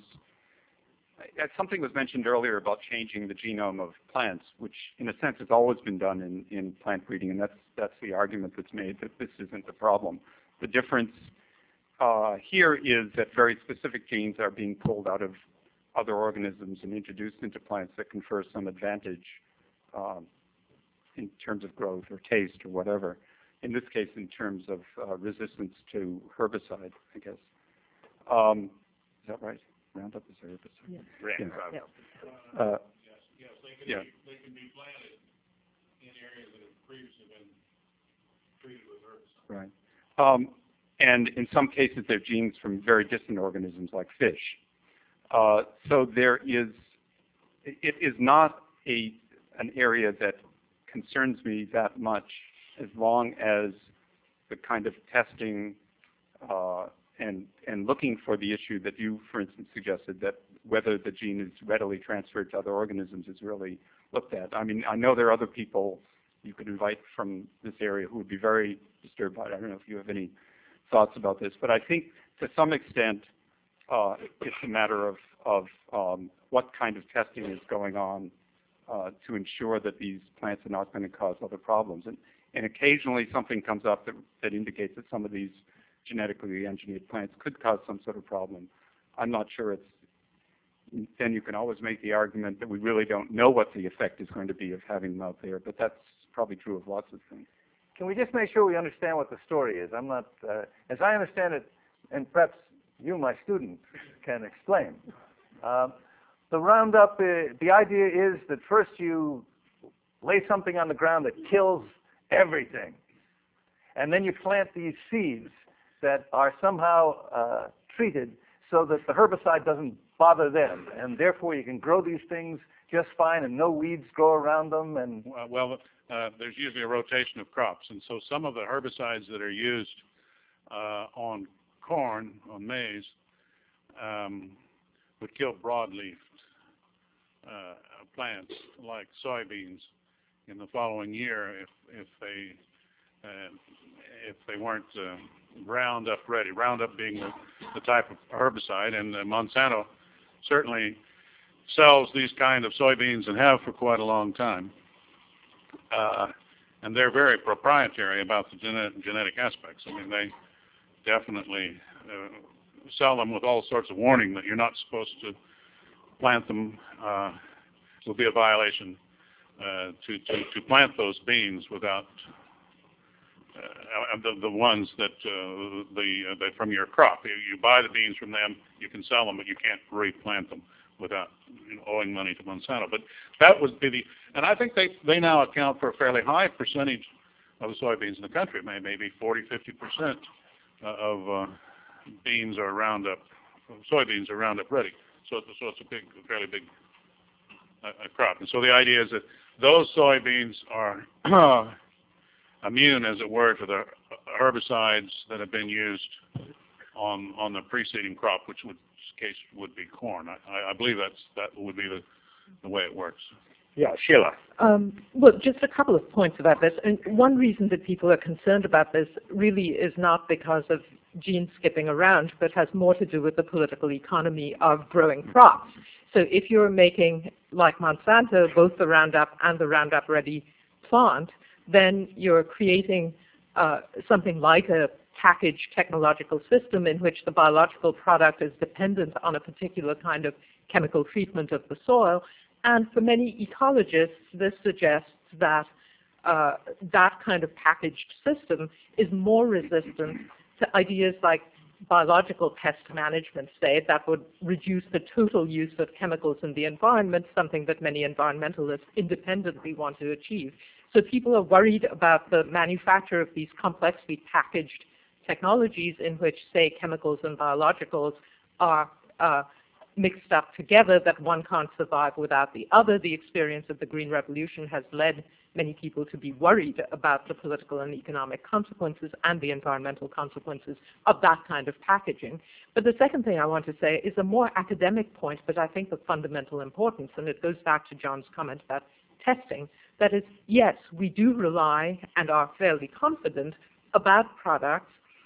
Uh, Something was mentioned earlier about changing the genome of plants, which in a sense has always been done in, in plant breeding, and that's, that's the argument that's made, that this isn't the problem. The difference uh, here is that very specific genes are being pulled out of other organisms and introduced into plants that confer some advantage um, in terms of growth or taste or whatever. In this case, in terms of uh, resistance to herbicide, I guess. Um, is that right? Roundup is a herbicide. Yeah. Yeah. Roundup. Uh, Yes, yes, they can, yeah. be, they can be planted in areas that have previously been treated with herbicide. Right. Um, and in some cases, they're genes from very distant organisms like fish. Uh, so there is, it is not a an area that concerns me that much, as long as the kind of testing uh, and and looking for the issue that you, for instance, suggested, that whether the gene is readily transferred to other organisms is really looked at. I mean, I know there are other people you could invite from this area who would be very disturbed by it. I don't know if you have any thoughts about this, but I think to some extent uh, it's a matter of, of um, what kind of testing is going on uh, to ensure that these plants are not going to cause other problems. And, and occasionally something comes up that, that indicates that some of these genetically engineered plants could cause some sort of problem. I'm not sure it's, then you can always make the argument that we really don't know what the effect is going to be of having them out there, but that's probably true of lots of things. Can we just make sure we understand what the story is? I'm not, uh, as I understand it, and perhaps you, my student, can explain. Um, the Roundup, uh, the idea is that first you lay something on the ground that kills everything, and then you plant these seeds that are somehow uh, treated so that the herbicide doesn't bother them, and therefore you can grow these things just fine and no weeds grow around them. And Well, well uh, there's usually a rotation of crops, and so some of the herbicides that are used uh, on corn, on maize, um, would kill broadleaf uh, plants like soybeans in the following year if if they uh, if they weren't uh, Roundup ready. Roundup being the, the type of herbicide, and uh, Monsanto certainly sells these kind of soybeans and have for quite a long time. Uh, and they're very proprietary about the genetic, genetic aspects. I mean, they definitely uh, sell them with all sorts of warning that you're not supposed to plant them. Uh, it will be a violation uh, to, to, to plant those beans without uh, the, the ones that uh, the, uh, the from your crop. You, you buy the beans from them, you can sell them, but you can't replant them without you know, owing money to Monsanto. But that would be the, and I think they, they now account for a fairly high percentage of the soybeans in the country, maybe, maybe forty, fifty percent of uh, beans are Roundup, soybeans are Roundup ready. So, so it's a big, fairly big uh, crop. And so the idea is that those soybeans are immune, as it were, to the herbicides that have been used on on the preceding crop, which would case would be corn. I, I believe that's that would be the, the way it works. Yeah, Sheila. Um, well, just a couple of points about this. And one reason that people are concerned about this really is not because of gene skipping around, but has more to do with the political economy of growing crops. So if you're making, like Monsanto, both the Roundup and the Roundup Ready plant, then you're creating uh, something like a packaged technological system in which the biological product is dependent on a particular kind of chemical treatment of the soil. And for many ecologists, this suggests that uh, that kind of packaged system is more resistant to ideas like biological pest management, say, that would reduce the total use of chemicals in the environment, something that many environmentalists independently want to achieve. So people are worried about the manufacture of these complexly packaged technologies in which, say, chemicals and biologicals are uh, mixed up together, that one can't survive without the other. The experience of the Green Revolution has led many people to be worried about the political and economic consequences and the environmental consequences of that kind of packaging. But the second thing I want to say is a more academic point, but I think of fundamental importance, and it goes back to John's comment about testing. That is, yes, we do rely and are fairly confident about products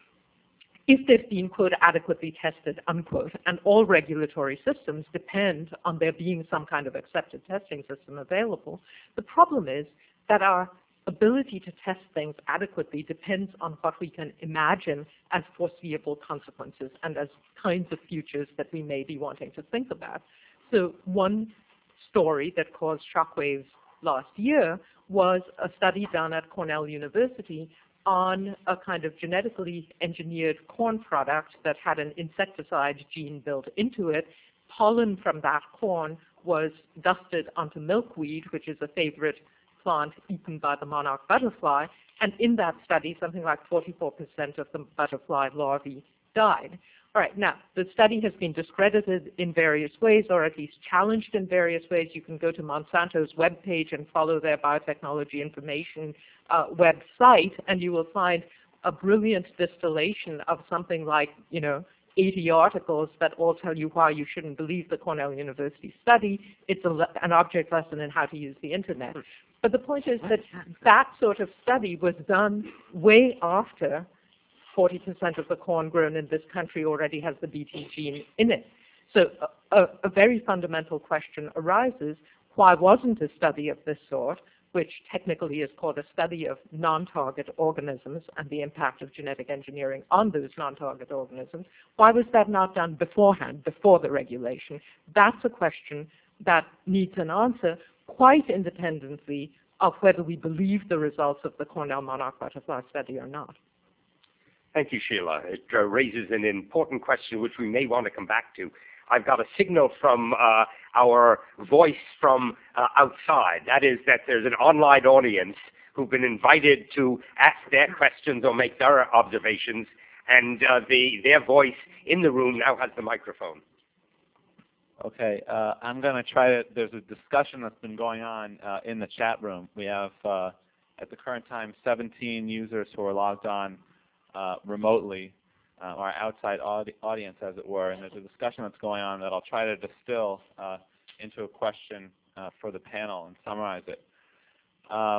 if they've been, quote, adequately tested, unquote, and all regulatory systems depend on there being some kind of accepted testing system available. The problem is that our ability to test things adequately depends on what we can imagine as foreseeable consequences and as kinds of futures that we may be wanting to think about. So one story that caused shockwaves last year was a study done at Cornell University on a kind of genetically engineered corn product that had an insecticide gene built into it. Pollen from that corn was dusted onto milkweed, which is a favorite plant eaten by the monarch butterfly, and in that study, something like forty-four percent of the butterfly larvae died. All right, now, the study has been discredited in various ways, or at least challenged in various ways. You can go to Monsanto's webpage and follow their biotechnology information uh, website, and you will find a brilliant distillation of something like, you know, eighty articles that all tell you why you shouldn't believe the Cornell University study. It's a le- an object lesson in how to use the internet. But the point is that that sort of study was done way after forty percent of the corn grown in this country already has the B T gene in it. So a, a, a very fundamental question arises, why wasn't a study of this sort, which technically is called a study of non-target organisms and the impact of genetic engineering on those non-target organisms, why was that not done beforehand, before the regulation? That's a question that needs an answer quite independently of whether we believe the results of the Cornell monarch butterfly study or not. Thank you, Sheila. It uh, raises an important question which we may want to come back to. I've got a signal from uh, our voice from uh, outside. That is that there's an online audience who've been invited to ask their questions or make their observations, and uh, the, their voice in the room now has the microphone. Okay, uh, I'm going to try to, there's a discussion that's been going on uh, in the chat room. We have, uh, at the current time, seventeen users who are logged on uh, remotely, uh, or outside audi- audience, as it were. And there's a discussion that's going on that I'll try to distill uh, into a question uh, for the panel and summarize it. Um,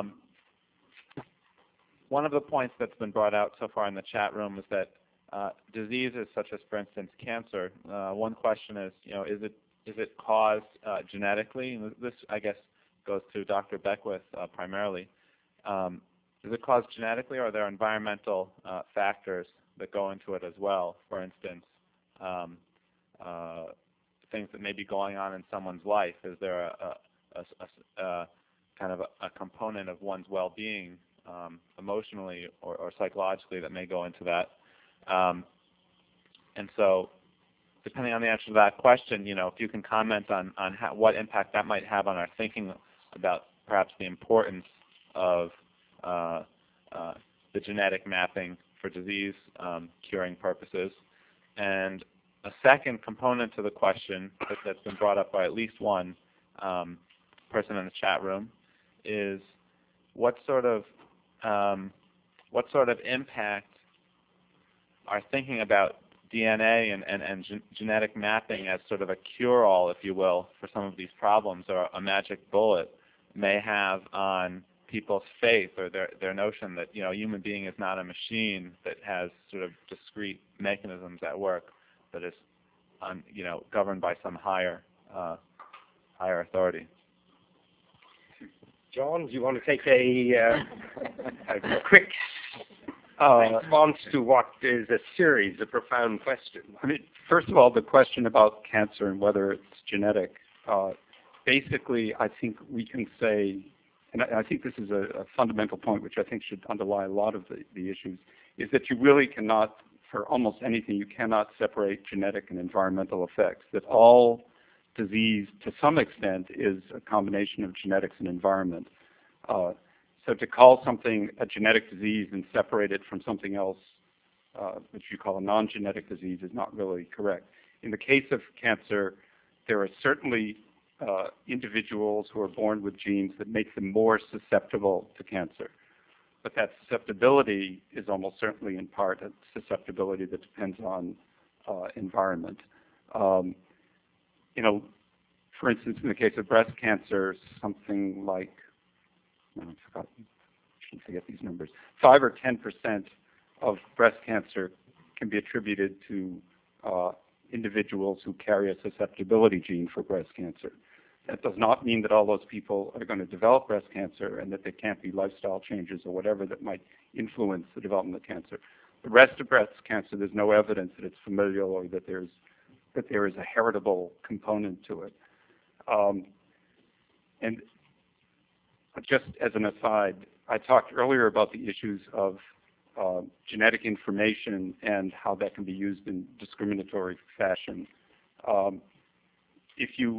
one of the points that's been brought out so far in the chat room is that uh, diseases such as, for instance, cancer. Uh, one question is, you know, is it is it caused uh, genetically? And this, I guess, goes to Doctor Beckwith uh, primarily. Um, is it caused genetically, or are there environmental uh, factors that go into it as well? For instance, um, uh, things that may be going on in someone's life. Is there a, a, a, a, a kind of a, a component of one's well-being, um, emotionally or, or psychologically, that may go into that? Um, and so, depending on the answer to that question, you know, if you can comment on on how, what impact that might have on our thinking about perhaps the importance of uh, uh, the genetic mapping for disease um, curing purposes. And a second component to the question that, that's been brought up by at least one um, person in the chat room is what sort of um, what sort of impact are thinking about D N A and, and, and gen genetic mapping as sort of a cure-all, if you will, for some of these problems, or a magic bullet, may have on people's faith, or their, their notion that, you know, a human being is not a machine that has sort of discrete mechanisms at work that is, un, you know, governed by some higher, uh, higher authority. John, do you want to take a, uh, a quick Uh, response to what is a series of profound questions? I mean, first of all, the question about cancer and whether it's genetic. Uh, basically, I think we can say, and I, I think this is a, a fundamental point which I think should underlie a lot of the, the issues, is that you really cannot, for almost anything, you cannot separate genetic and environmental effects. That all disease, to some extent, is a combination of genetics and environment. Uh, So to call something a genetic disease and separate it from something else, uh, which you call a non-genetic disease, is not really correct. In the case of cancer, there are certainly uh, individuals who are born with genes that make them more susceptible to cancer. But that susceptibility is almost certainly in part a susceptibility that depends on uh, environment. Um, you know, for instance, in the case of breast cancer, something like I forgot, I shouldn't forget these numbers. Five or ten percent of breast cancer can be attributed to uh, individuals who carry a susceptibility gene for breast cancer. That does not mean that all those people are going to develop breast cancer and that there can't be lifestyle changes or whatever that might influence the development of cancer. The rest of breast cancer, there's no evidence that it's familial or that there's that there is a heritable component to it. Um, and just as an aside, I talked earlier about the issues of uh, genetic information and how that can be used in discriminatory fashion. Um, if you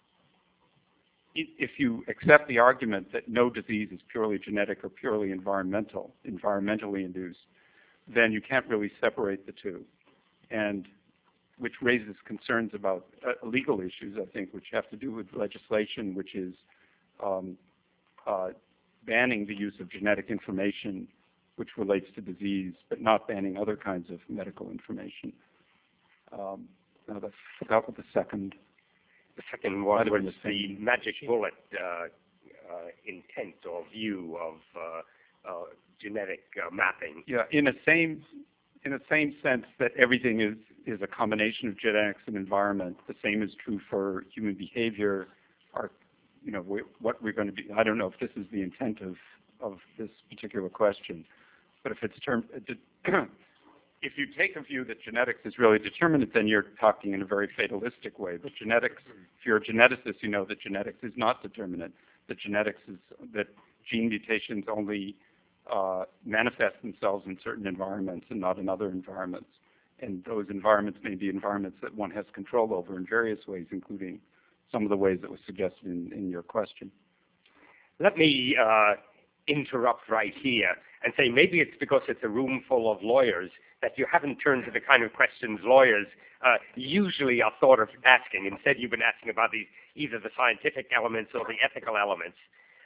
if you accept the argument that no disease is purely genetic or purely environmental, environmentally induced, then you can't really separate the two, and which raises concerns about uh, legal issues, I think, which have to do with legislation, which is um, Uh, banning the use of genetic information which relates to disease, but not banning other kinds of medical information. Um, now I forgot what the second. The second one was the, the magic bullet uh, uh, intent or view of uh, uh, genetic uh, mapping. Yeah, in a same in the same sense that everything is is a combination of genetics and environment. The same is true for human behavior. Our You know, we, what we're going to be, I don't know if this is the intent of, of this particular question, but if it's term, if you take a view that genetics is really determinate, then you're talking in a very fatalistic way. But genetics, if you're a geneticist, you know that genetics is not determinate. That genetics is, that gene mutations only uh, manifest themselves in certain environments and not in other environments. And those environments may be environments that one has control over in various ways, including some of the ways that was suggested in, in your question. Let me uh, interrupt right here and say maybe it's because it's a room full of lawyers that you haven't turned to the kind of questions lawyers uh, usually are thought of asking. Instead, you've been asking about these, either the scientific elements or the ethical elements.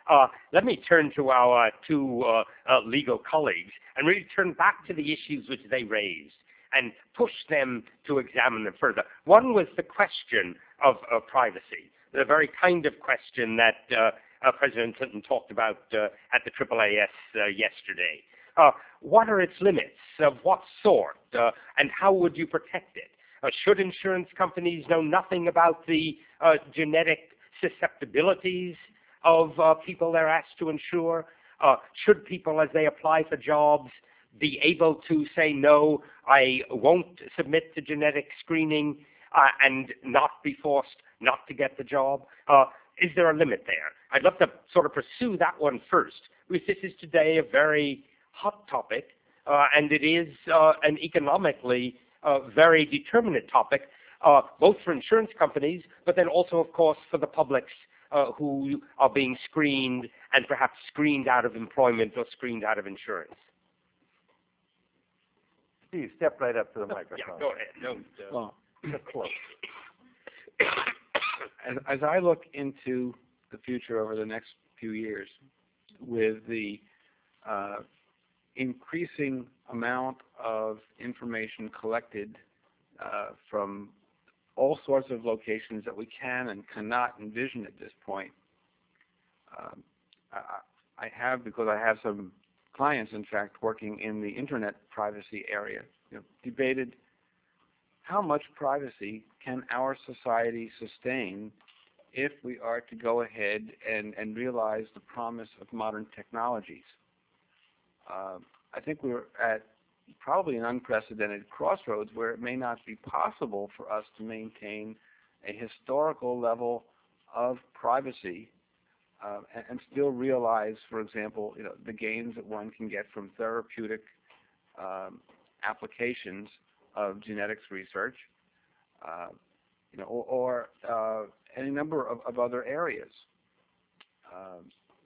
Uh, let me turn to our uh, two uh, uh, legal colleagues and really turn back to the issues which they raised and push them to examine them further. One was the question of uh, privacy, the very kind of question that uh, uh, President Clinton talked about uh, at the triple A S uh, yesterday. Uh, what are its limits? Of what sort? Uh, and how would you protect it? Uh, should insurance companies know nothing about the uh, genetic susceptibilities of uh, people they're asked to insure? Uh, should people, as they apply for jobs, be able to say, no, I won't submit to genetic screening uh, and not be forced not to get the job? Uh, is there a limit there? I'd love to sort of pursue that one first, because this is today a very hot topic, uh, and it is uh, an economically uh, very determinate topic, uh, both for insurance companies, but then also, of course, for the publics uh, who are being screened and perhaps screened out of employment or screened out of insurance. Steve, step right up to the microphone. Yeah, go ahead. Don't, uh, Well, Get close. as, as I look into the future over the next few years, with the uh, increasing amount of information collected uh, from all sorts of locations that we can and cannot envision at this point, um, I, I have, because I have some clients, in fact, working in the internet privacy area, you know, debated how much privacy can our society sustain if we are to go ahead and, and realize the promise of modern technologies. Uh, I think we're at probably an unprecedented crossroads where it may not be possible for us to maintain a historical level of privacy uh, and, and still realize, for example, you know, the gains that one can get from therapeutic um, applications of genetics research, uh, you know, or, or uh, any number of, of other areas. Um,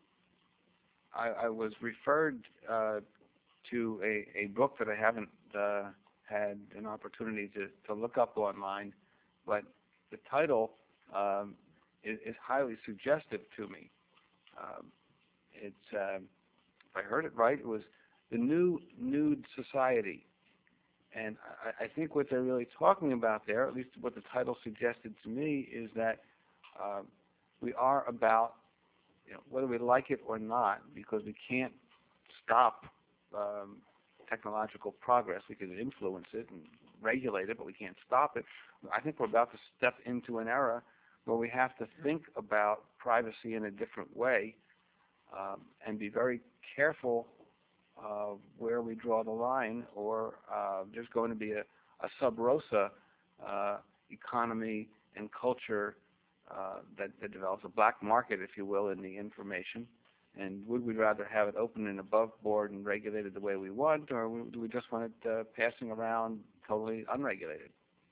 I, I was referred uh, to a, a book that I haven't uh, had an opportunity to, to look up online, but the title um, is, is highly suggestive to me. Um, it's, um, if I heard it right, it was The New Nude Society. And I, I think what they're really talking about there, at least what the title suggested to me, is that um, we are about, you know, whether we like it or not, because we can't stop um, technological progress. We can influence it and regulate it, but we can't stop it. I think we're about to step into an era where we have to think about privacy in a different way um, and be very careful uh, where we draw the line, or uh, there's going to be a, a sub rosa uh, economy and culture uh, that, that develops, a black market, if you will, in the information. And would we rather have it open and above board and regulated the way we want, or do we just want it uh, passing around totally unregulated?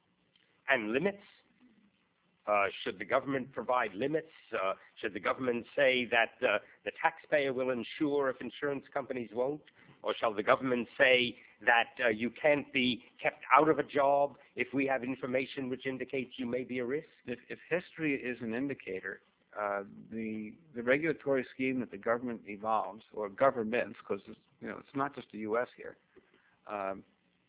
And limits? Uh, should the government provide limits? Uh, should the government say that uh, the taxpayer will insure if insurance companies won't? Or shall the government say that uh, you can't be kept out of a job if we have information which indicates you may be a risk? If, if history is an indicator, uh, the the regulatory scheme that the government evolves, or governments, because you know it's not just the U S here, um,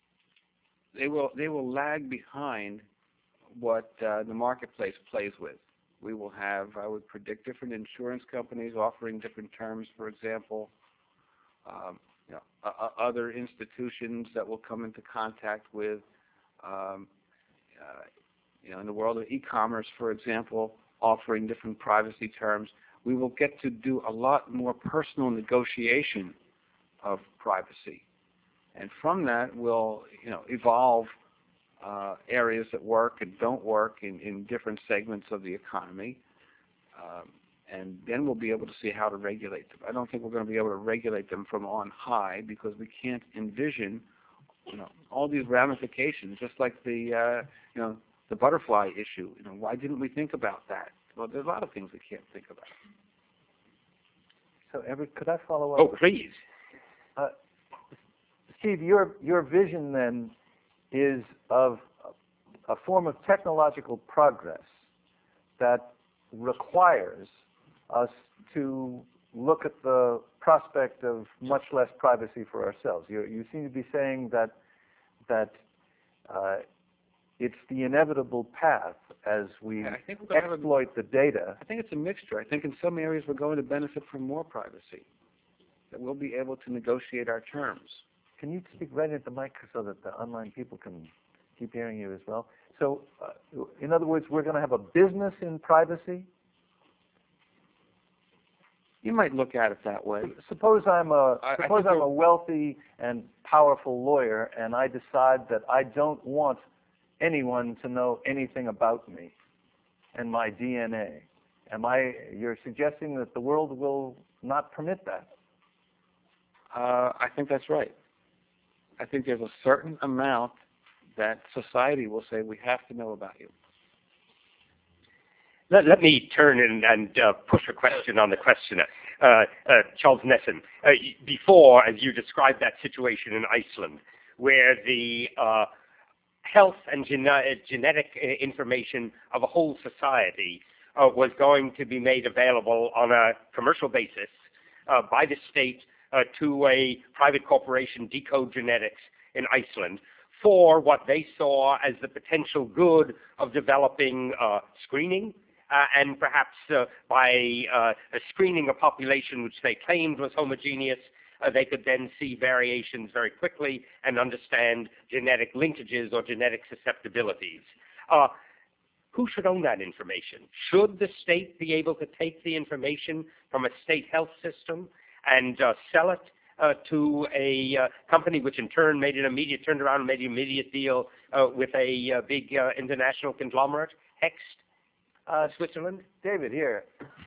they will they will lag behind what uh, the marketplace plays with. We will have, I would predict, different insurance companies offering different terms, for example. Um, you know, uh, other institutions that will come into contact with, um, uh, you know, in the world of e-commerce, for example, offering different privacy terms. We will get to do a lot more personal negotiation of privacy, and from that will, you know, evolve Uh, areas that work and don't work in, in different segments of the economy, um, and then we'll be able to see how to regulate them. I don't think we're going to be able to regulate them from on high, because we can't envision, you know, all these ramifications. Just like the, uh, you know, the butterfly issue. You know, why didn't we think about that? Well, there's a lot of things we can't think about. So, Everett, could I follow up? Oh, please. Uh, Steve, your your vision then is of a form of technological progress that requires us to look at the prospect of much less privacy for ourselves. You, you seem to be saying that that uh, it's the inevitable path as we I think we're going to have a- exploit the data. I think it's a mixture. I think in some areas we're going to benefit from more privacy, that we'll be able to negotiate our terms. Can you speak right into the mic so that the online people can keep hearing you as well? So, uh, in other words, we're going to have a business in privacy? You might look at it that way. Suppose I'm a I- I suppose think I'm we're- a wealthy and powerful lawyer, and I decide that I don't want anyone to know anything about me and my D N A. Am I? You're suggesting that the world will not permit that? Uh, I think that's right. I think there's a certain amount that society will say we have to know about you. Let, let me turn and, and uh, push a question on the questioner. Uh, uh, Charles Nesson, uh, before, as you described that situation in Iceland, where the uh, health and gene genetic information of a whole society uh, was going to be made available on a commercial basis uh, by the state uh, to a private corporation, Decode Genetics in Iceland, for what they saw as the potential good of developing uh, screening, uh, and perhaps uh, by uh, screening a population which they claimed was homogeneous, uh, they could then see variations very quickly and understand genetic linkages or genetic susceptibilities. Uh, who should own that information? Should the state be able to take the information from a state health system and uh, sell it uh, to a uh, company, which in turn made an immediate, turned around and made an immediate deal uh, with a uh, big uh, international conglomerate, Hext, uh, Switzerland? David, here.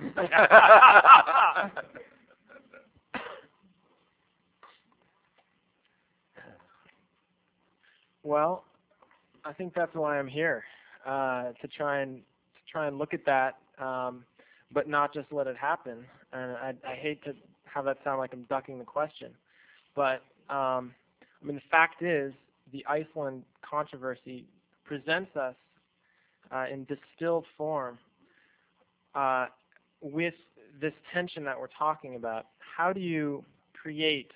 Well, I think that's why I'm here, uh, to try and to try and look at that, um, but not just let it happen. And I, I hate to have that sound like I'm ducking the question, but um, I mean the fact is the Iceland controversy presents us uh, in distilled form uh, with this tension that we're talking about. How do you create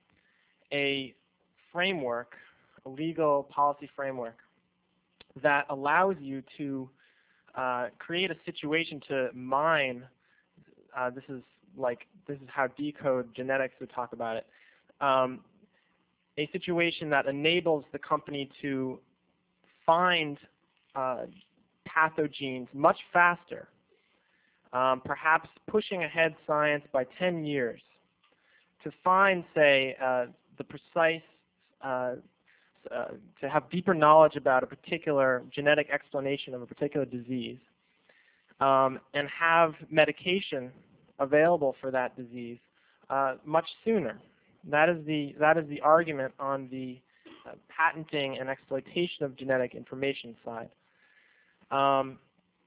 a framework, a legal policy framework that allows you to uh, create a situation to mine, uh, this is like, this is how Decode Genetics would talk about it, um, a situation that enables the company to find uh, pathogenes much faster, um, perhaps pushing ahead science by ten years to find, say, uh, the precise uh, Uh, to have deeper knowledge about a particular genetic explanation of a particular disease, um, and have medication available for that disease uh, much sooner. That is the that is the argument on the uh, patenting and exploitation of genetic information side. Um,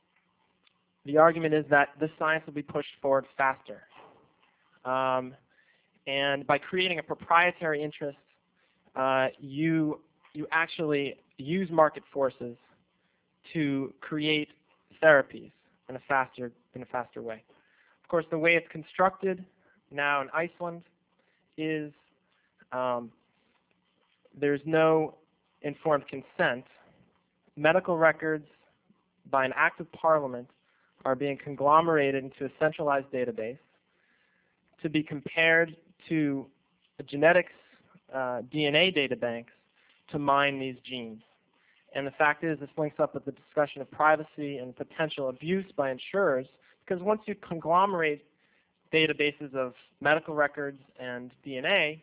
the argument is that this science will be pushed forward faster, um, and by creating a proprietary interest, uh, you you actually use market forces to create therapies in a faster in a faster way. Of course, the way it's constructed now in Iceland is um, there's no informed consent. Medical records, by an act of parliament, are being conglomerated into a centralized database to be compared to the genetics uh, D N A databanks to mine these genes. And the fact is, this links up with the discussion of privacy and potential abuse by insurers, because once you conglomerate databases of medical records and D N A,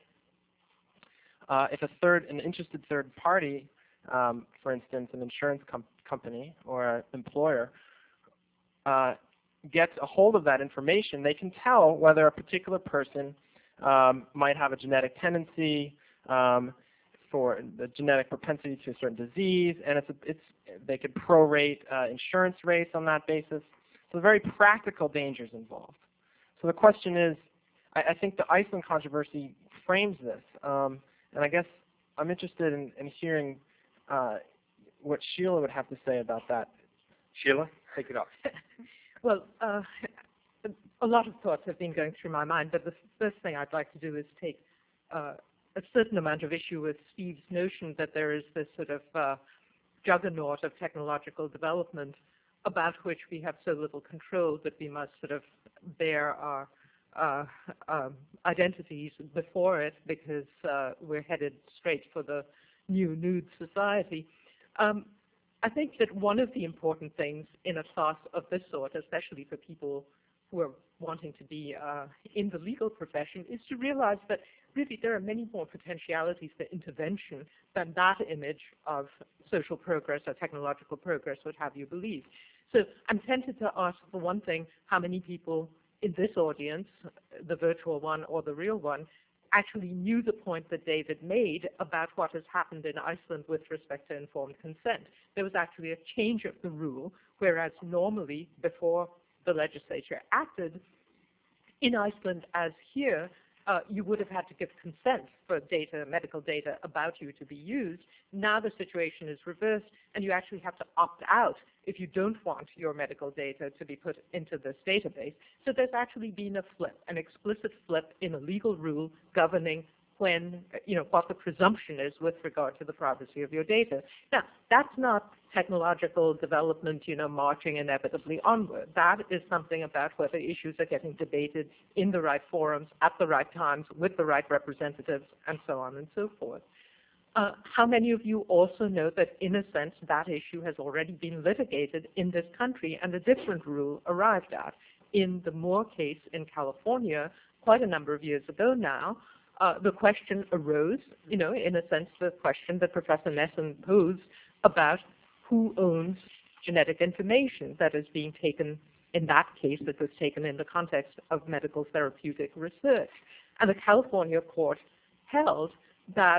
uh, if a third, an interested third party, um, for instance, an insurance com company or an employer, uh, gets a hold of that information, they can tell whether a particular person um, might have a genetic tendency, um, for the genetic propensity to a certain disease, and it's, a, it's they could prorate uh, insurance rates on that basis. So very practical dangers involved. So the question is, I, I think the Iceland controversy frames this, um, and I guess I'm interested in, in hearing uh, what Sheila would have to say about that. Sheila, take it off. Well, uh, a lot of thoughts have been going through my mind, but the first thing I'd like to do is take uh, a certain amount of issue with Steve's notion that there is this sort of uh, juggernaut of technological development about which we have so little control that we must sort of bear our uh, um, identities before it because uh, we're headed straight for the new nude society. Um, I think that one of the important things in a class of this sort, especially for people who are wanting to be uh, in the legal profession, is to realize that really there are many more potentialities for intervention than that image of social progress or technological progress would have you believe. So I'm tempted to ask, for one thing, how many people in this audience, the virtual one or the real one, actually knew the point that David made about what has happened in Iceland with respect to informed consent. There was actually a change of the rule, whereas normally, before the legislature acted, in Iceland as here, uh, you would have had to give consent for data, medical data about you to be used. Now the situation is reversed, and you actually have to opt out if you don't want your medical data to be put into this database. So there's actually been a flip, an explicit flip in a legal rule governing when, you know, what the presumption is with regard to the privacy of your data. Now, that's not technological development, you know, marching inevitably onward. That is something about whether issues are getting debated in the right forums, at the right times, with the right representatives, and so on and so forth. Uh, how many of you also know that, in a sense, that issue has already been litigated in this country and a different rule arrived at? In the Moore case in California, quite a number of years ago now, uh, the question arose, you know, in a sense, the question that Professor Nesson posed about who owns genetic information that is being taken, in that case, that was taken in the context of medical therapeutic research. And the California court held that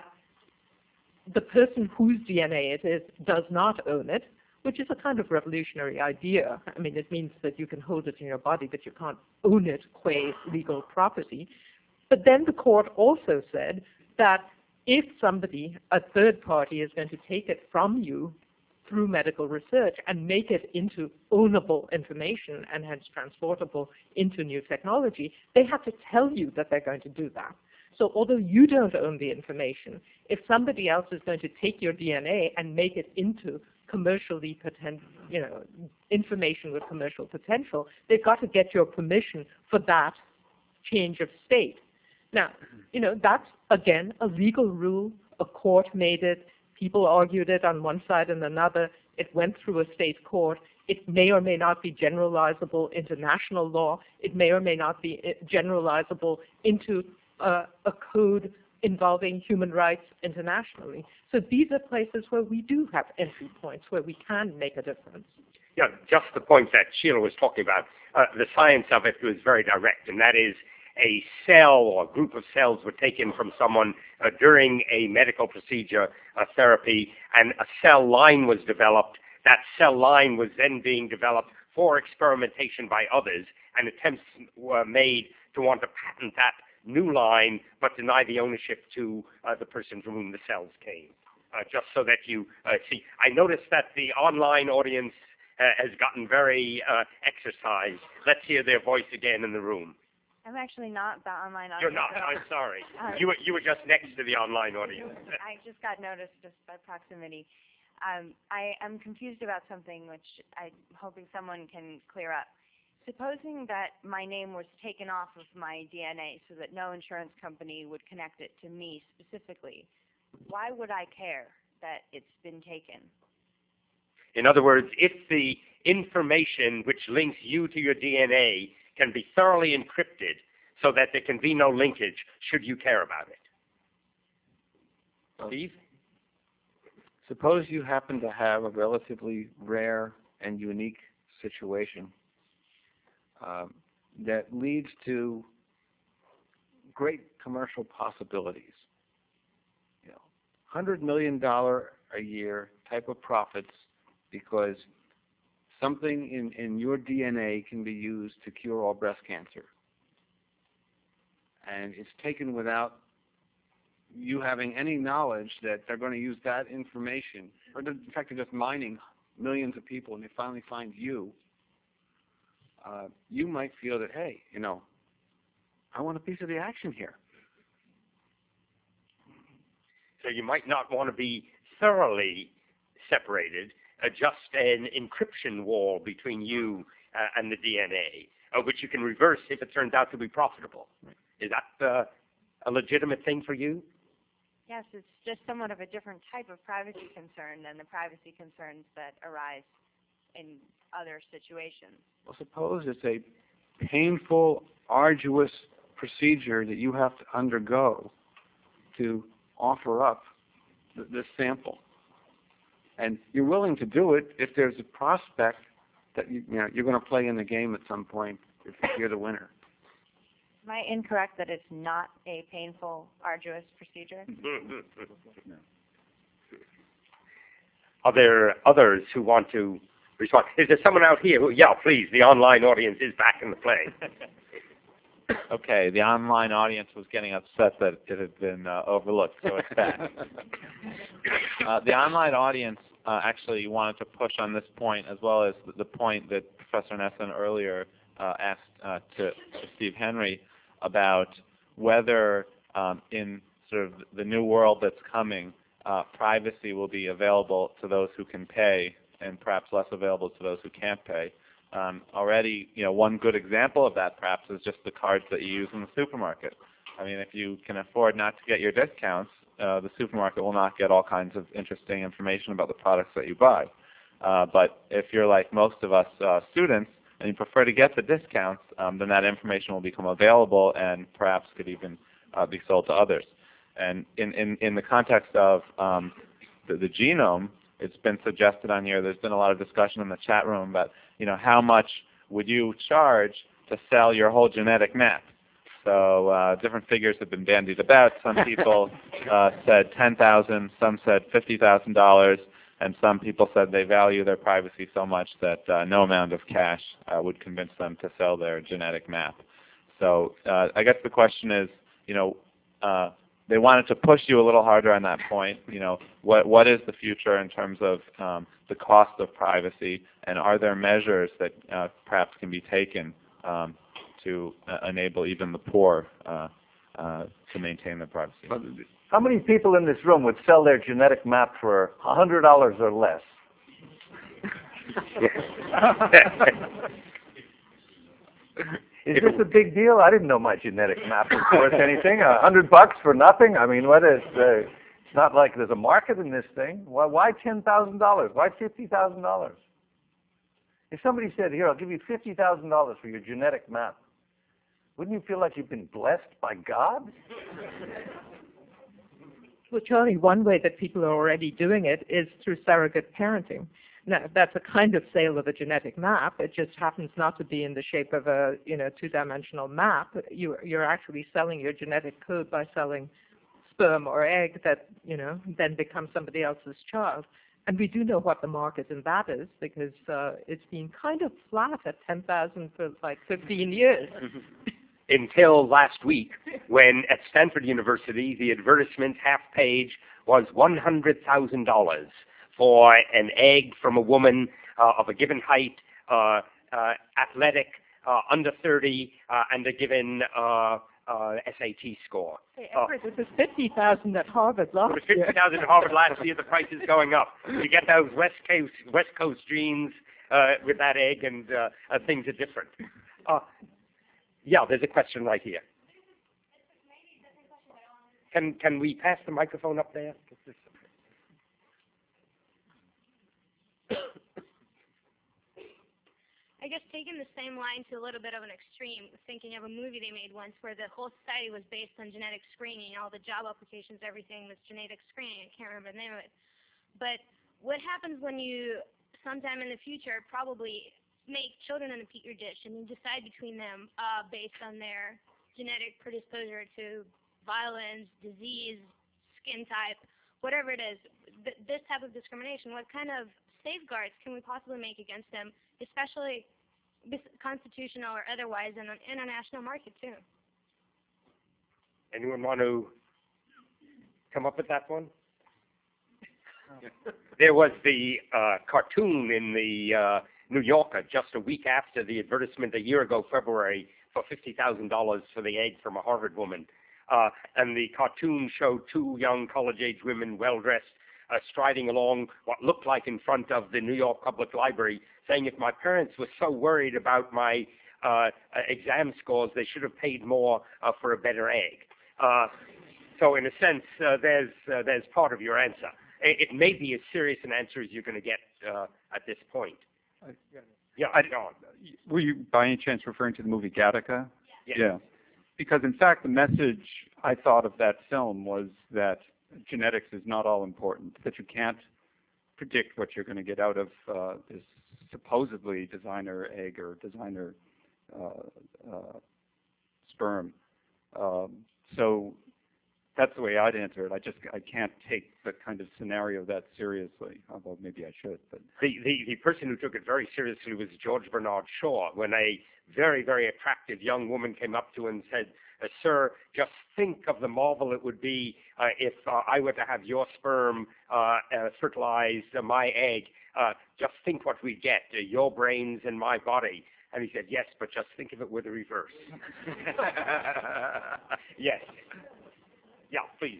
the person whose D N A it is does not own it, which is a kind of revolutionary idea. I mean, it means that you can hold it in your body, but you can't own it qua legal property. But then the court also said that if somebody, a third party, is going to take it from you through medical research and make it into ownable information and hence transportable into new technology, they have to tell you that they're going to do that. So although you don't own the information, if somebody else is going to take your D N A and make it into commercially potent, you know, information with commercial potential, they've got to get your permission for that change of state. Now, you know, that's, again, a legal rule. A court made it. People argued it on one side and another. It went through a state court. It may or may not be generalizable into national law. It may or may not be generalizable into uh, a code involving human rights internationally. So these are places where we do have entry points, where we can make a difference. Yeah, just the point that Sheila was talking about. Uh, the science of it was very direct, and that is a cell or a group of cells were taken from someone uh, during a medical procedure, a therapy, and a cell line was developed. That cell line was then being developed for experimentation by others, and attempts were made to want to patent that new line, but deny the ownership to uh, the person from whom the cells came. Uh, just so that you uh, see. I noticed that the online audience uh, has gotten very uh, exercised. Let's hear their voice again in the room. I'm actually not the online audience. You're not. I'm sorry. Uh, you were you were just next to the online audience. I just got noticed just by proximity. Um, I am confused about something which I'm hoping someone can clear up. Supposing that my name was taken off of my D N A so that no insurance company would connect it to me specifically, why would I care that it's been taken? In other words, if the information which links you to your D N A can be thoroughly encrypted so that there can be no linkage, should you care about it? Steve? Suppose you happen to have a relatively rare and unique situation um, that leads to great commercial possibilities. You know, one hundred million dollars a year type of profits because something in, in your D N A can be used to cure all breast cancer. And it's taken without you having any knowledge that they're going to use that information, or in fact they're just mining millions of people and they finally find you. uh, you might feel that, hey, you know, I want a piece of the action here. So you might not want to be thoroughly separated, uh, just an encryption wall between you uh, and the D N A, uh, which you can reverse if it turns out to be profitable. Right. Is that uh, a legitimate thing for you? Yes, it's just somewhat of a different type of privacy concern than the privacy concerns that arise in other situations. Well, suppose it's a painful, arduous procedure that you have to undergo to offer up th- this sample. And you're willing to do it if there's a prospect that you, you know, you're going to play in the game at some point if you're the winner. Am I incorrect that it's not a painful, arduous procedure? Are there others who want to respond? Is there someone out here who, yeah, please, the online audience is back in the play. Okay, the online audience was getting upset that it had been uh, overlooked, so it's back. uh, the online audience uh, actually wanted to push on this point, as well as the point that Professor Nesson earlier uh, asked uh, to, to Steve Henry about whether um, in sort of the new world that's coming, uh, privacy will be available to those who can pay and perhaps less available to those who can't pay. Um, already, you know, one good example of that perhaps is just the cards that you use in the supermarket. I mean, if you can afford not to get your discounts, uh, the supermarket will not get all kinds of interesting information about the products that you buy. Uh, but if you're like most of us uh, students and you prefer to get the discounts, um, then that information will become available and perhaps could even uh, be sold to others. And in, in, in the context of um, the, the genome, it's been suggested on here, there's been a lot of discussion in the chat room about, you know, how much would you charge to sell your whole genetic map? So uh, different figures have been bandied about. Some people uh, said ten thousand dollars, some said fifty thousand dollars, and some people said they value their privacy so much that uh, no amount of cash uh, would convince them to sell their genetic map. So uh, I guess the question is, you know, uh, they wanted to push you a little harder on that point. You know, what what is the future in terms of um, the cost of privacy, and are there measures that uh, perhaps can be taken um, to uh, enable even the poor uh, uh, to maintain their privacy? How many people in this room would sell their genetic map for a hundred dollars or less? Is this a big deal? I didn't know my genetic map was worth anything. A hundred bucks for nothing? I mean, what is? Uh, it's not like there's a market in this thing. Why? Why ten thousand dollars? Why fifty thousand dollars? If somebody said, "Here, I'll give you fifty thousand dollars for your genetic map," wouldn't you feel like you've been blessed by God? Well, Charlie, one way that people are already doing it is through surrogate parenting. Now, that's a kind of sale of a genetic map. It just happens not to be in the shape of a, you know, two-dimensional map. You, you're actually selling your genetic code by selling sperm or egg that, you know, then becomes somebody else's child. And we do know what the market in that is, because uh, it's been kind of flat at ten thousand for like fifteen years. Until last week, when at Stanford University, the advertisement half page was one hundred thousand dollars for an egg from a woman uh, of a given height, uh, uh, athletic, uh, under thirty, uh, and a given uh, uh, S A T score. Hey, Everett, it was fifty thousand at Harvard last year. It was fifty thousand at Harvard last year. The price is going up. You get those West Coast West Coast genes uh, with that egg, and uh, uh, things are different. Uh, yeah, there's a question right here. Can can we pass the microphone up there? I guess taking the same line to a little bit of an extreme, thinking of a movie they made once where the whole society was based on genetic screening, all the job applications, everything was genetic screening. I can't remember the name of it. But what happens when you, sometime in the future, probably make children in a petri dish and you decide between them uh, based on their genetic predisposure to violence, disease, skin type, whatever it is, th- this type of discrimination, what kind of safeguards can we possibly make against them, especially constitutional or otherwise in an international market too? Anyone want to come up with that one? There was the uh, cartoon in the uh, New Yorker just a week after the advertisement a year ago, February, for fifty thousand dollars for the egg from a Harvard woman. Uh, and the cartoon showed two young college-age women, well-dressed, uh, striding along what looked like in front of the New York Public Library, saying if my parents were so worried about my uh, exam scores, they should have paid more uh, for a better egg. Uh, so in a sense, uh, there's, uh, there's part of your answer. It, it may be as serious an answer as you're going to get uh, at this point. I, Yeah, I, go on. were you by any chance referring to the movie Gattaca? Yes. Yeah. Because in fact, the message I thought of that film was that genetics is not all important, that you can't predict what you're going to get out of uh, this supposedly designer egg or designer uh, uh, sperm. Um, so that's the way I'd answer it. I just I can't take the kind of scenario that seriously, although maybe I should. But the, the, the person who took it very seriously was George Bernard Shaw, when a very, very attractive young woman came up to him and said, uh, sir, just think of the marvel it would be uh, if uh, I were to have your sperm uh, uh, fertilize uh, my egg. Uh, just think what we'd get, uh, your brains and my body. And he said, yes, but just think of it with the reverse. Yes. Yeah, please.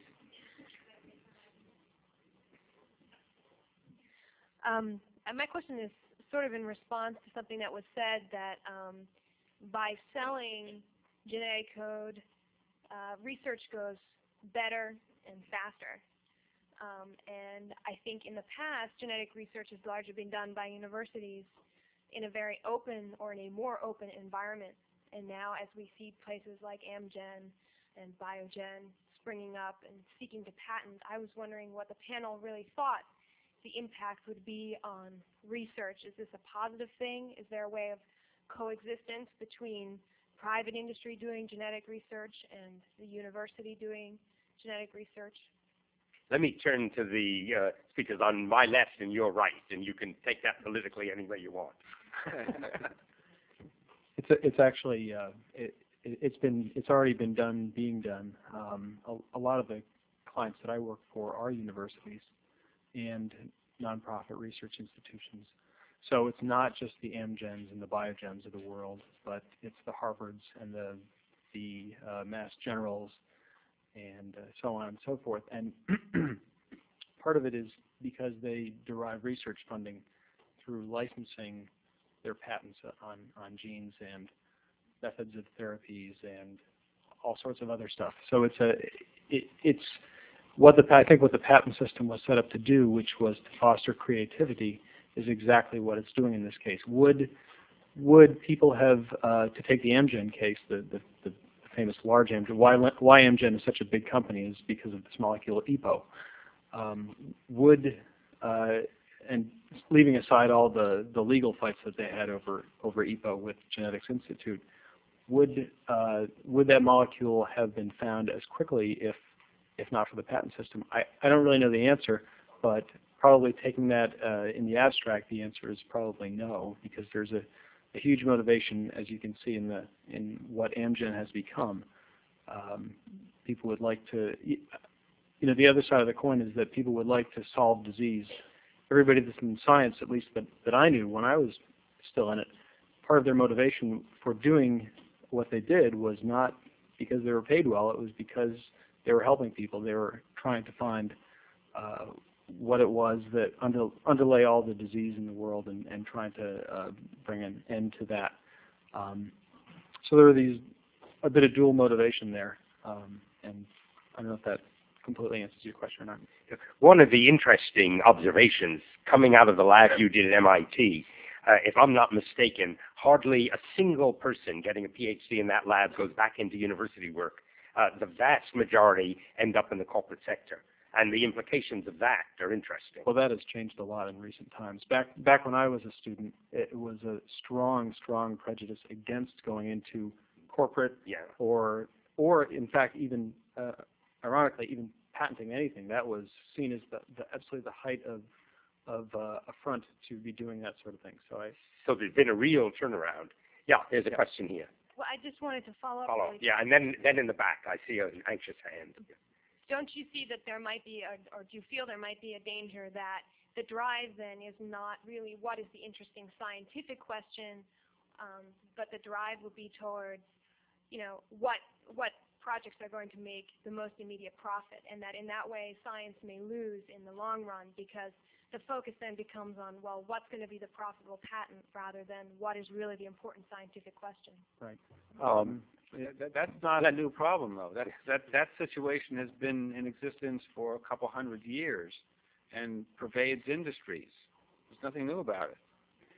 Um, and my question is sort of in response to something that was said that um, by selling genetic code, uh, research goes better and faster. Um, and I think in the past, genetic research has largely been done by universities in a very open or in a more open environment. And now as we see places like Amgen and Biogen springing up and seeking to patent, I was wondering what the panel really thought the impact would be on research. Is this a positive thing? Is there a way of coexistence between private industry doing genetic research and the university doing genetic research? Let me turn to the uh, speakers on my left and your right, and you can take that politically any way you want. It's a, it's actually uh, it, it's been it's already been done being done. Um, a, a lot of the clients that I work for are universities and nonprofit research institutions. So it's not just the Amgens and the Biogens of the world, but it's the Harvards and the the uh, Mass Generals and uh, so on and so forth. And part of it is because they derive research funding through licensing their patents on, on genes and methods of therapies and all sorts of other stuff. So it's a it, it's what the I think what the patent system was set up to do, which was to foster creativity, is exactly what it's doing in this case. Would would people have uh, to take the Amgen case, the, the, the famous large Amgen? Why why Amgen is such a big company is because of this molecule E P O. Um, would uh, and leaving aside all the, the legal fights that they had over over E P O with Genetics Institute, would uh, would that molecule have been found as quickly if if not for the patent system? I, I don't really know the answer, but probably taking that uh, in the abstract, the answer is probably no, because there's a, a huge motivation, as you can see in the in what Amgen has become. Um, people would like to, you know, the other side of the coin is that people would like to solve disease. Everybody that's in science, at least that, that I knew when I was still in it, part of their motivation for doing what they did was not because they were paid well, it was because they were helping people. They were trying to find uh, what it was that under, underlay all the disease in the world and, and trying to uh, bring an end to that. Um, so there are these, a bit of dual motivation there, um, and I don't know if that completely answers your question or not. One of the interesting observations coming out of the lab you did at M I T, uh, if I'm not mistaken, hardly a single person getting a PhD in that lab goes back into university work. Uh, the vast majority end up in the corporate sector. And the implications of that are interesting. Well, that has changed a lot in recent times. Back back when I was a student, it was a strong, strong prejudice against going into corporate, yeah. or or in fact even uh, ironically even patenting anything. That was seen as the, the absolutely the height of of uh, affront to be doing that sort of thing. So I. So there's been a real turnaround. Yeah, there's a yeah. question here. Well, I just wanted to follow up. Follow. Really Yeah, and then then in the back I see an anxious hand. Don't you see that there might be, a, or do you feel there might be a danger that the drive then is not really what is the interesting scientific question, um, but the drive will be towards, you know, what what projects are going to make the most immediate profit, and that in that way science may lose in the long run because the focus then becomes on, well, what's going to be the profitable patent rather than what is really the important scientific question. Right. Um, that, that's not a new problem, though. That, that, that situation has been in existence for a couple hundred years and pervades industries. There's nothing new about it.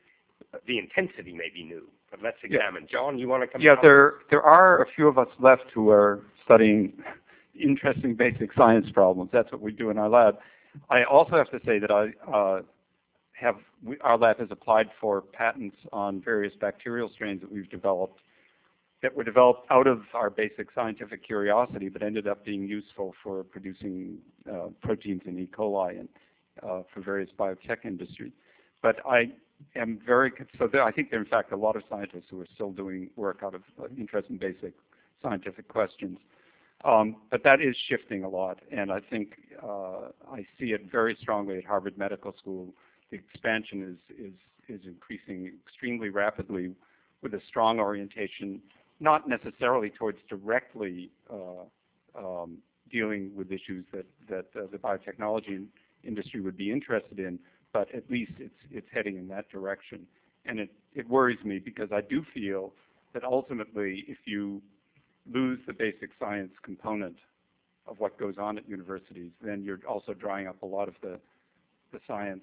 The intensity may be new, but let's examine. Yeah. John, you want to come? Yeah, there there are a few of us left who are studying interesting basic science problems. That's what we do in our lab. I also have to say that I uh, have we, our lab has applied for patents on various bacterial strains that we've developed that were developed out of our basic scientific curiosity, but ended up being useful for producing uh, proteins in E. coli and uh, for various biotech industries. But I am very so there, I think there are in fact a lot of scientists who are still doing work out of uh, interest in basic scientific questions. Um, but that is shifting a lot, and I think uh, I see it very strongly at Harvard Medical School. The expansion is is is increasing extremely rapidly, with a strong orientation, not necessarily towards directly uh, um, dealing with issues that that uh, the biotechnology industry would be interested in, but at least it's it's heading in that direction. And it it worries me because I do feel that ultimately, if you lose the basic science component of what goes on at universities, then you're also drying up a lot of the the science,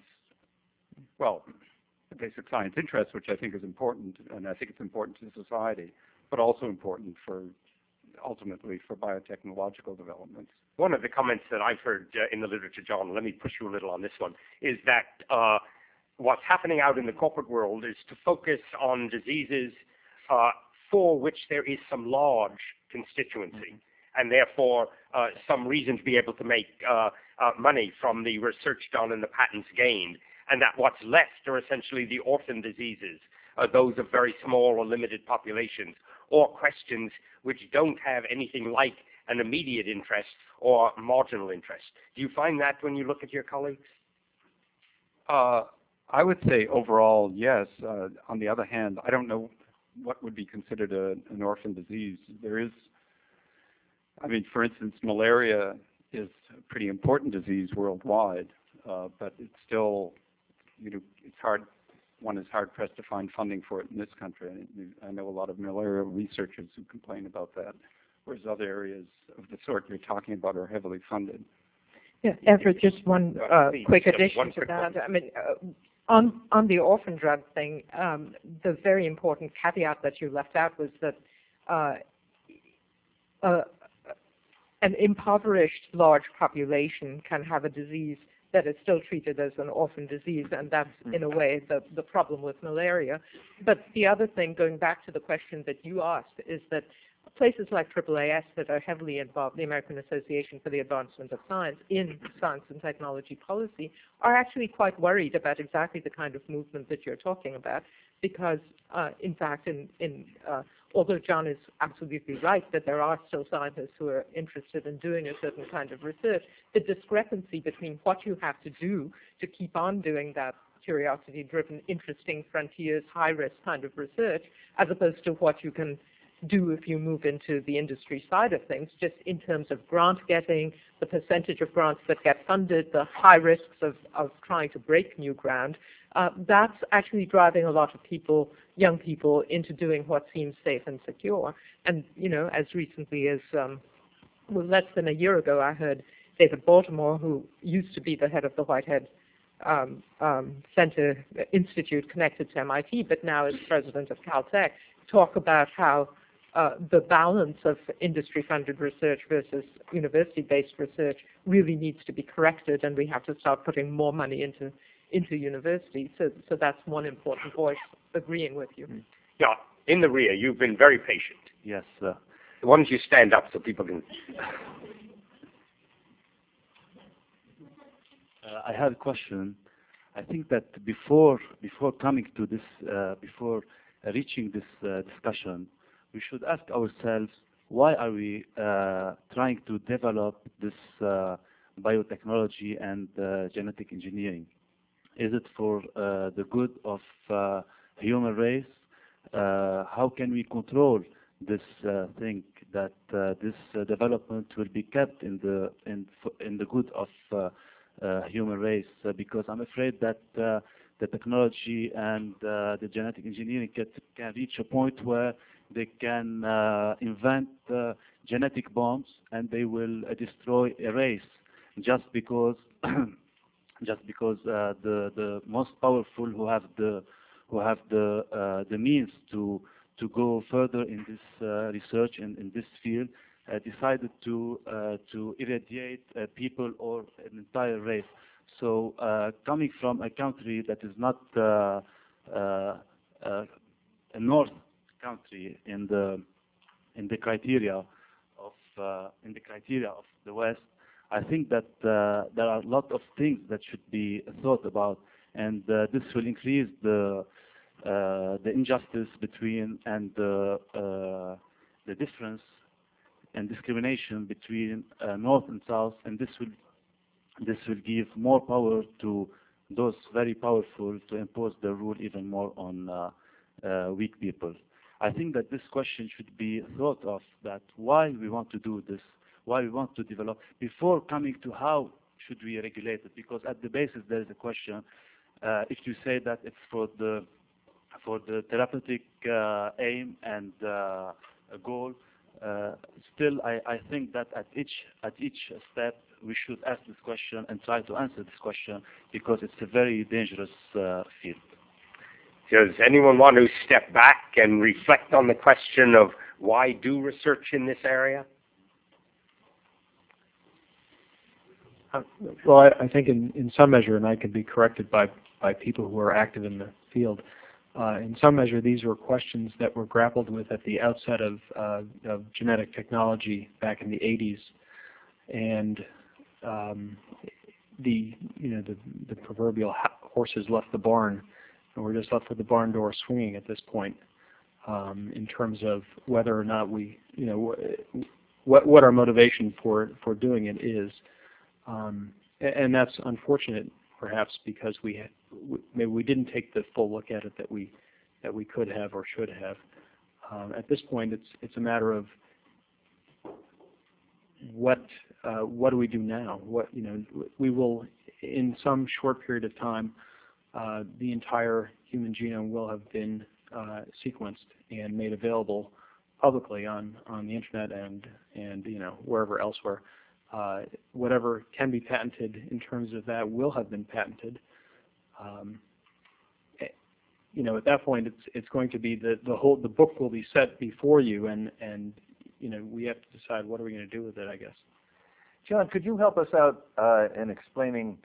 well, the basic science interest, which I think is important, and I think it's important to society, but also important for ultimately for biotechnological developments. One of the comments that I've heard uh, in the literature, John, let me push you a little on this one, is that uh, what's happening out in the corporate world is to focus on diseases uh, for which there is some large constituency, mm-hmm. and therefore uh, some reason to be able to make uh, uh, money from the research done and the patents gained, and that what's left are essentially the orphan diseases, uh, those of very small or limited populations, or questions which don't have anything like an immediate interest or marginal interest. Do you find that when you look at your colleagues? Uh, I would say overall, yes. Uh, on the other hand, I don't know what would be considered a, an orphan disease. There is, I mean, for instance, malaria is a pretty important disease worldwide, uh, but it's still, you know, it's hard, one is hard pressed to find funding for it in this country. I, I know a lot of malaria researchers who complain about that, whereas other areas of the sort you're talking about are heavily funded. Yeah, Everett, just one uh, quick addition to that. I mean, uh, On on the orphan drug thing, um, the very important caveat that you left out was that uh, uh, an impoverished large population can have a disease that is still treated as an orphan disease, and that's in a way the, the problem with malaria. But the other thing, going back to the question that you asked, is that places like triple A S that are heavily involved, the American Association for the Advancement of Science, in science and technology policy, are actually quite worried about exactly the kind of movement that you're talking about, because uh, in fact, in, in, uh, although John is absolutely right that there are still scientists who are interested in doing a certain kind of research, the discrepancy between what you have to do to keep on doing that curiosity-driven, interesting frontiers, high-risk kind of research, as opposed to what you can do if you move into the industry side of things, just in terms of grant getting, the percentage of grants that get funded, the high risks of, of trying to break new ground, uh, that's actually driving a lot of people, young people, into doing what seems safe and secure. And, you know, as recently as, um, well, less than a year ago, I heard David Baltimore, who used to be the head of the Whitehead um, um, Center Institute connected to M I T, but now is president of Caltech, talk about how Uh, the balance of industry-funded research versus university-based research really needs to be corrected, and we have to start putting more money into into universities. So, so that's one important voice agreeing with you. Yeah, in the rear, you've been very patient. Yes, sir. Why don't you stand up so people can... Uh, I have a question. I think that before before coming to this, uh, before reaching this uh, discussion, we should ask ourselves, why are we uh, trying to develop this uh, biotechnology and uh, genetic engineering? Is it for uh, the good of uh, human race? Uh, how can we control this uh, thing that uh, this uh, development will be kept in the in in the good of uh, uh, human race? Uh, because I'm afraid that uh, the technology and uh, the genetic engineering can, can reach a point where they can uh, invent uh, genetic bombs and they will uh, destroy a race just because just because uh, the the most powerful who have the who have the uh, the means to to go further in this uh, research and in this field uh, decided to uh, to irradiate uh, people or an entire race. So uh, coming from a country that is not uh, uh, uh, a north country in the in the criteria of uh, in the criteria of the West, I think that uh, there are a lot of things that should be thought about, and uh, this will increase the uh, the injustice between and the uh, the difference and discrimination between uh, North and South, and this will this will give more power to those very powerful to impose their rule even more on uh, uh, weak people. I think that this question should be thought of, that why we want to do this, why we want to develop, before coming to how should we regulate it, because at the basis there is a question. Uh, if you say that it's for the for the therapeutic uh, aim and uh, a goal, uh, still I, I think that at each at each step we should ask this question and try to answer this question, because it's a very dangerous uh, field. Does anyone want to step back and reflect on the question of why do research in this area? Uh, well, I, I think in, in some measure, and I can be corrected by, by people who are active in the field, uh, in some measure these were questions that were grappled with at the outset of, uh, of genetic technology back in the eighties. And um, the, you know, the, the proverbial horses left the barn, and we're just left with the barn door swinging at this point, um, in terms of whether or not we, you know, what what our motivation for for doing it is, um, and that's unfortunate, perhaps because we had, maybe we didn't take the full look at it that we that we could have or should have. Um, at this point, it's it's a matter of what uh, what do we do now? What you know, we will in some short period of time. Uh, the entire human genome will have been uh, sequenced and made available publicly on, on the internet and, and you know, wherever elsewhere. Uh, whatever can be patented in terms of that will have been patented. Um, you know, at that point, it's it's going to be the the whole the book will be set before you, and and you know, we have to decide what are we going to do with it, I guess. John, could you help us out uh, in explaining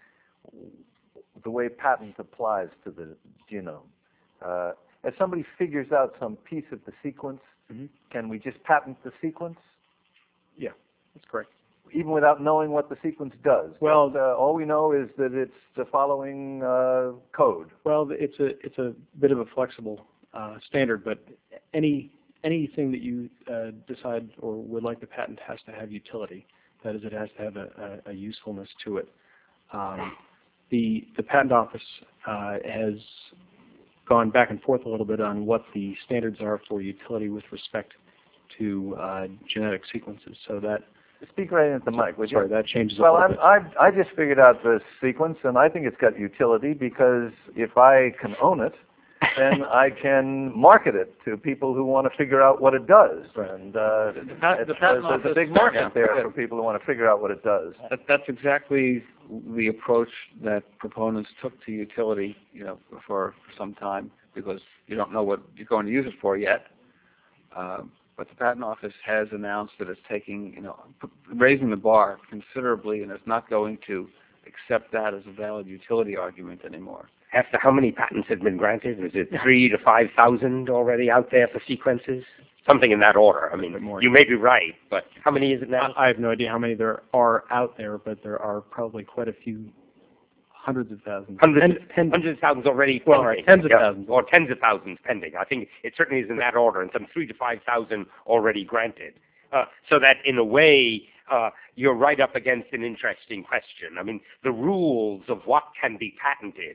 the way patent applies to the genome? Uh, if somebody figures out some piece of the sequence, mm-hmm. can we just patent the sequence? Yeah, that's correct. Even without knowing what the sequence does? Well, but, uh, all we know is that it's the following uh, code. Well, it's a it's a bit of a flexible uh, standard, but any anything that you uh, decide or would like to patent has to have utility. That is, it has to have a, a, a usefulness to it. Um, The, the Patent Office uh, has gone back and forth a little bit on what the standards are for utility with respect to uh, genetic sequences. So that speak right into the mic, would you? Sorry, that changes. Well, a I'm, bit. I've I just figured out the sequence, and I think it's got utility because if I can own it, then I can market it to people who want to figure out what it does. Right. And uh, The pat- the it's, patent there's office- a big market yeah. there for people who want to figure out what it does. That, that's exactly the approach that proponents took to utility, you know, for, for some time, because you don't know what you're going to use it for yet. Um, but the Patent Office has announced that it's taking, you know, p- raising the bar considerably, and it's not going to accept that as a valid utility argument anymore. After how many patents have been granted? Is it three to five thousand already out there for sequences? Something in that order. I mean, you may be right, but how many is it now? I have no idea how many there are out there, but there are probably quite a few hundreds of thousands. Hundreds, and, and, hundreds of thousands already well, pending. tens of yeah, thousands. Or tens of thousands pending. I think it certainly is in that order, and some three to five thousand already granted. Uh, so that in a way, uh, you're right up against an interesting question. I mean, the rules of what can be patented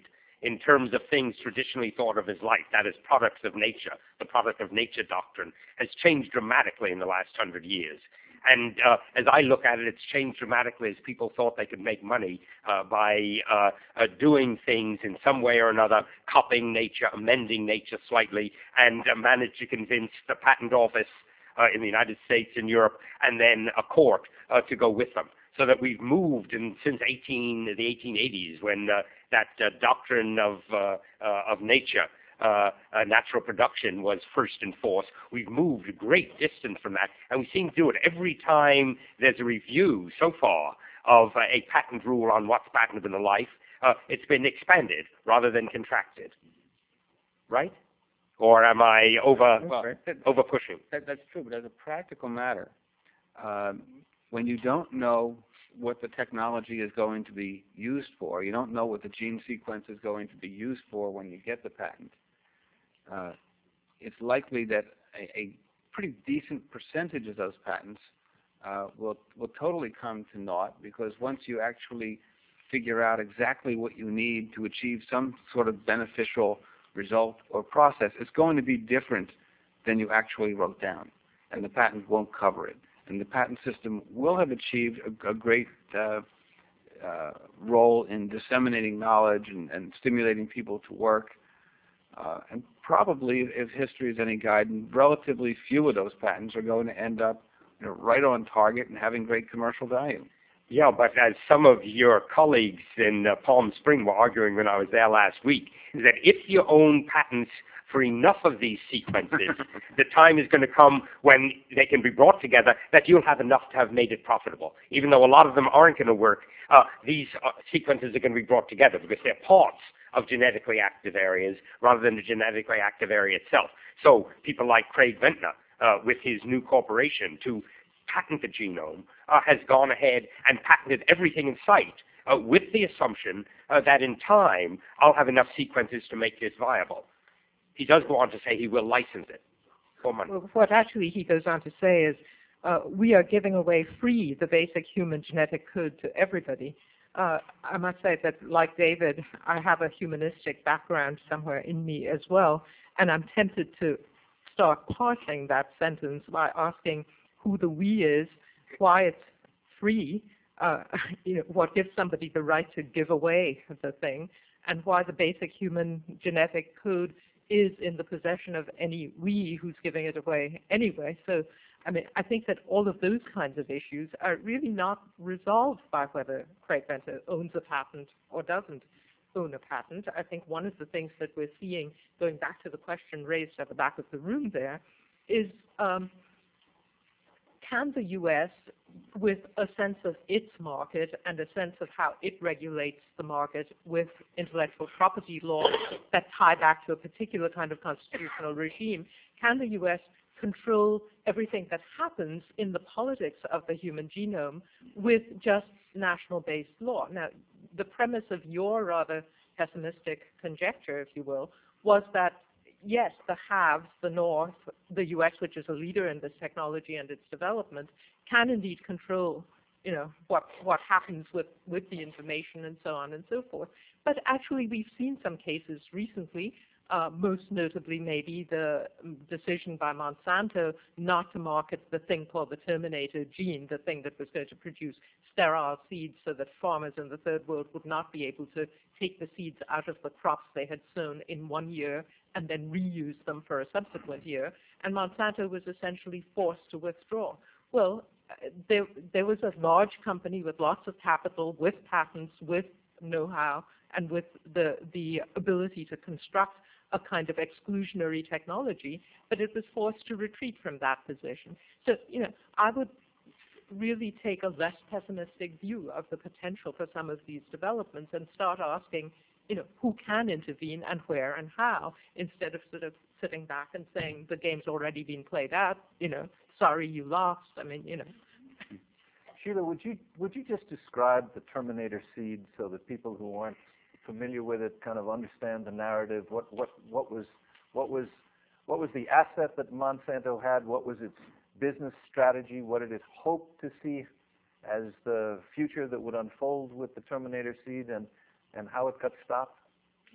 in terms of things traditionally thought of as life, that is products of nature. The product of nature doctrine has changed dramatically in the last hundred years. And uh, as I look at it, it's changed dramatically as people thought they could make money uh, by uh, uh, doing things in some way or another, copying nature, amending nature slightly, and uh, managed to convince the patent office uh, in the United States and Europe, and then a court uh, to go with them. So that we've moved in, since eighteen, the eighteen eighties, when uh, that uh, doctrine of, uh, uh, of nature, uh, uh, natural production was first enforced. We've moved a great distance from that, and we seem to do it every time there's a review so far of uh, a patent rule on what's patentable in life. Uh, it's been expanded rather than contracted, right? Or am I over Well, that- over pushing? That, that's true, but as a practical matter, um, when you don't know what the technology is going to be used for, you don't know what the gene sequence is going to be used for when you get the patent, uh, it's likely that a, a pretty decent percentage of those patents uh, will, will totally come to naught, because once you actually figure out exactly what you need to achieve some sort of beneficial result or process, it's going to be different than you actually wrote down, and the patent won't cover it. And the patent system will have achieved a, a great uh, uh, role in disseminating knowledge and, and stimulating people to work. Uh, and probably, if history is any guide, relatively few of those patents are going to end up, you know, right on target and having great commercial value. Yeah, but as some of your colleagues in uh, Palm Spring were arguing when I was there last week, is that if you own patents for enough of these sequences, the time is going to come when they can be brought together that you'll have enough to have made it profitable. Even though a lot of them aren't going to work, uh, these uh, sequences are going to be brought together because they're parts of genetically active areas rather than the genetically active area itself. So people like Craig Ventnor, uh, with his new corporation to patent the genome, uh, has gone ahead and patented everything in sight uh, with the assumption uh, that in time I'll have enough sequences to make this viable. He does go on to say he will license it for money. Well, what actually he goes on to say is, uh, we are giving away free the basic human genetic code to everybody. Uh, I must say that, like David, I have a humanistic background somewhere in me as well, and I'm tempted to start parsing that sentence by asking who the we is, why it's free, uh, you know, what gives somebody the right to give away the thing, and why the basic human genetic code is in the possession of any we who's giving it away anyway. So, I mean, I think that all of those kinds of issues are really not resolved by whether Craig Venter owns a patent or doesn't own a patent. I think one of the things that we're seeing, going back to the question raised at the back of the room there, is um, can the U S, with a sense of its market and a sense of how it regulates the market with intellectual property laws that tie back to a particular kind of constitutional regime, can the U S control everything that happens in the politics of the human genome with just national-based law? Now, the premise of your rather pessimistic conjecture, if you will, was that yes, the haves, the North, the U S, which is a leader in this technology and its development, can indeed control, you know, what what happens with, with the information and so on and so forth. But actually, we've seen some cases recently, uh, most notably maybe the decision by Monsanto not to market the thing called the Terminator gene, the thing that was going to produce sterile seeds so that farmers in the third world would not be able to take the seeds out of the crops they had sown in one year and then reuse them for a subsequent year, and Monsanto was essentially forced to withdraw. Well, there, there was a large company with lots of capital, with patents, with know-how, and with the, the ability to construct a kind of exclusionary technology, but it was forced to retreat from that position. So, you know, I would really take a less pessimistic view of the potential for some of these developments and start asking, you know, who can intervene and where and how, instead of sort of sitting back and saying the game's already been played out, you know, sorry you lost. I mean, you know. Sheila, would you would you just describe the Terminator seed so that people who aren't familiar with it kind of understand the narrative? What what what was what was what was the asset that Monsanto had? What was its business strategy? What did it hope to see as the future that would unfold with the Terminator seed, and and how it got stopped?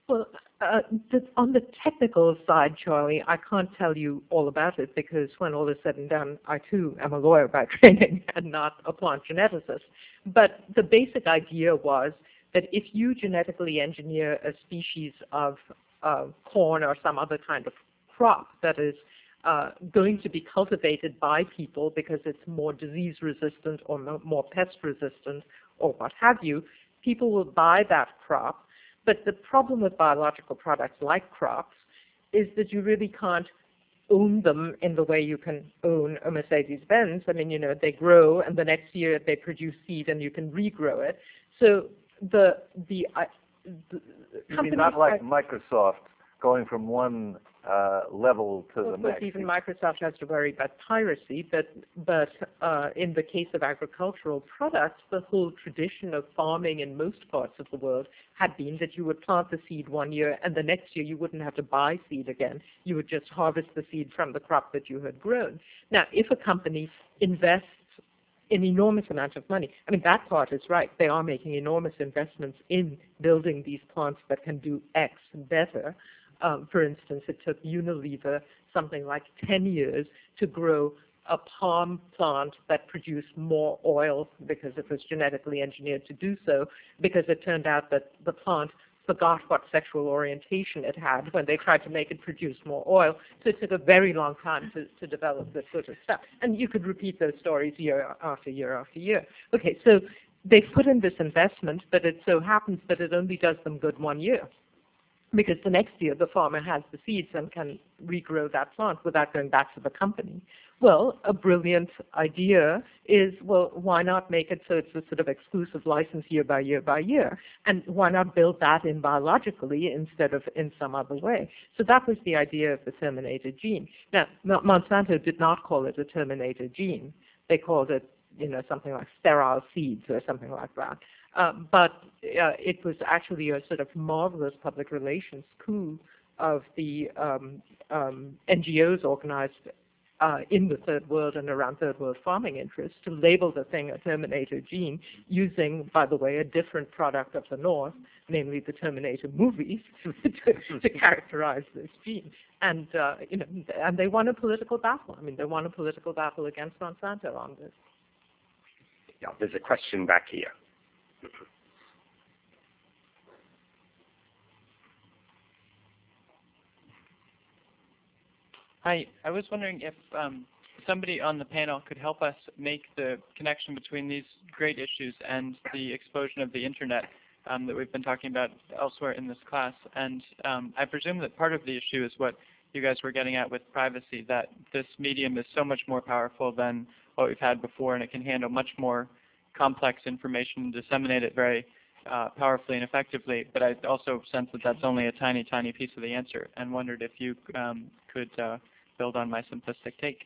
Well, uh, the, on the technical side, Charlie, I can't tell you all about it because when all is said and done, I too am a lawyer by training and not a plant geneticist. But the basic idea was that if you genetically engineer a species of uh, corn or some other kind of crop that is uh, going to be cultivated by people because it's more disease resistant or mo- more pest resistant or what have you, people will buy that crop. But the problem with biological products like crops is that you really can't own them in the way you can own a Mercedes-Benz. I mean, you know, they grow and the next year they produce seed and you can regrow it. So the, the, uh, the You mean not like Microsoft going from one uh, level to well, the of course, next? even Microsoft has to worry about piracy, but but uh, in the case of agricultural products, the whole tradition of farming in most parts of the world had been that you would plant the seed one year, and the next year you wouldn't have to buy seed again. You would just harvest the seed from the crop that you had grown. Now, if a company invests an enormous amount of money, I mean, that part is right. They are making enormous investments in building these plants that can do X better. Um, for instance, it took Unilever something like ten years to grow a palm plant that produced more oil because it was genetically engineered to do so, because it turned out that the plant forgot what sexual orientation it had when they tried to make it produce more oil. So it took a very long time to, to develop this sort of stuff. And you could repeat those stories year after year after year. Okay, so they've put in this investment, but it so happens that it only does them good one year, because the next year the farmer has the seeds and can regrow that plant without going back to the company. Well, a brilliant idea is, well, why not make it so it's a sort of exclusive license year by year by year? And why not build that in biologically instead of in some other way? So that was the idea of the terminator gene. Now, Monsanto did not call it a terminator gene. They called it, you know, something like sterile seeds or something like that. Uh, but uh, it was actually a sort of marvelous public relations coup of the um, um, N G Os organized uh, in the third world and around third world farming interests to label the thing a terminator gene using, by the way, a different product of the North, namely the Terminator movies, to, to characterize this gene. And, uh, you know, and they won a political battle. I mean, they won a political battle against Monsanto on this. Yeah, there's a question back here. Hi, I was wondering if um, somebody on the panel could help us make the connection between these great issues and the explosion of the internet um, that we've been talking about elsewhere in this class. And um, I presume that part of the issue is what you guys were getting at with privacy, that this medium is so much more powerful than what we've had before, and it can handle much more complex information and disseminate it very uh, powerfully and effectively. But I also sense that that's only a tiny, tiny piece of the answer, and wondered if you um, could uh, build on my simplistic take.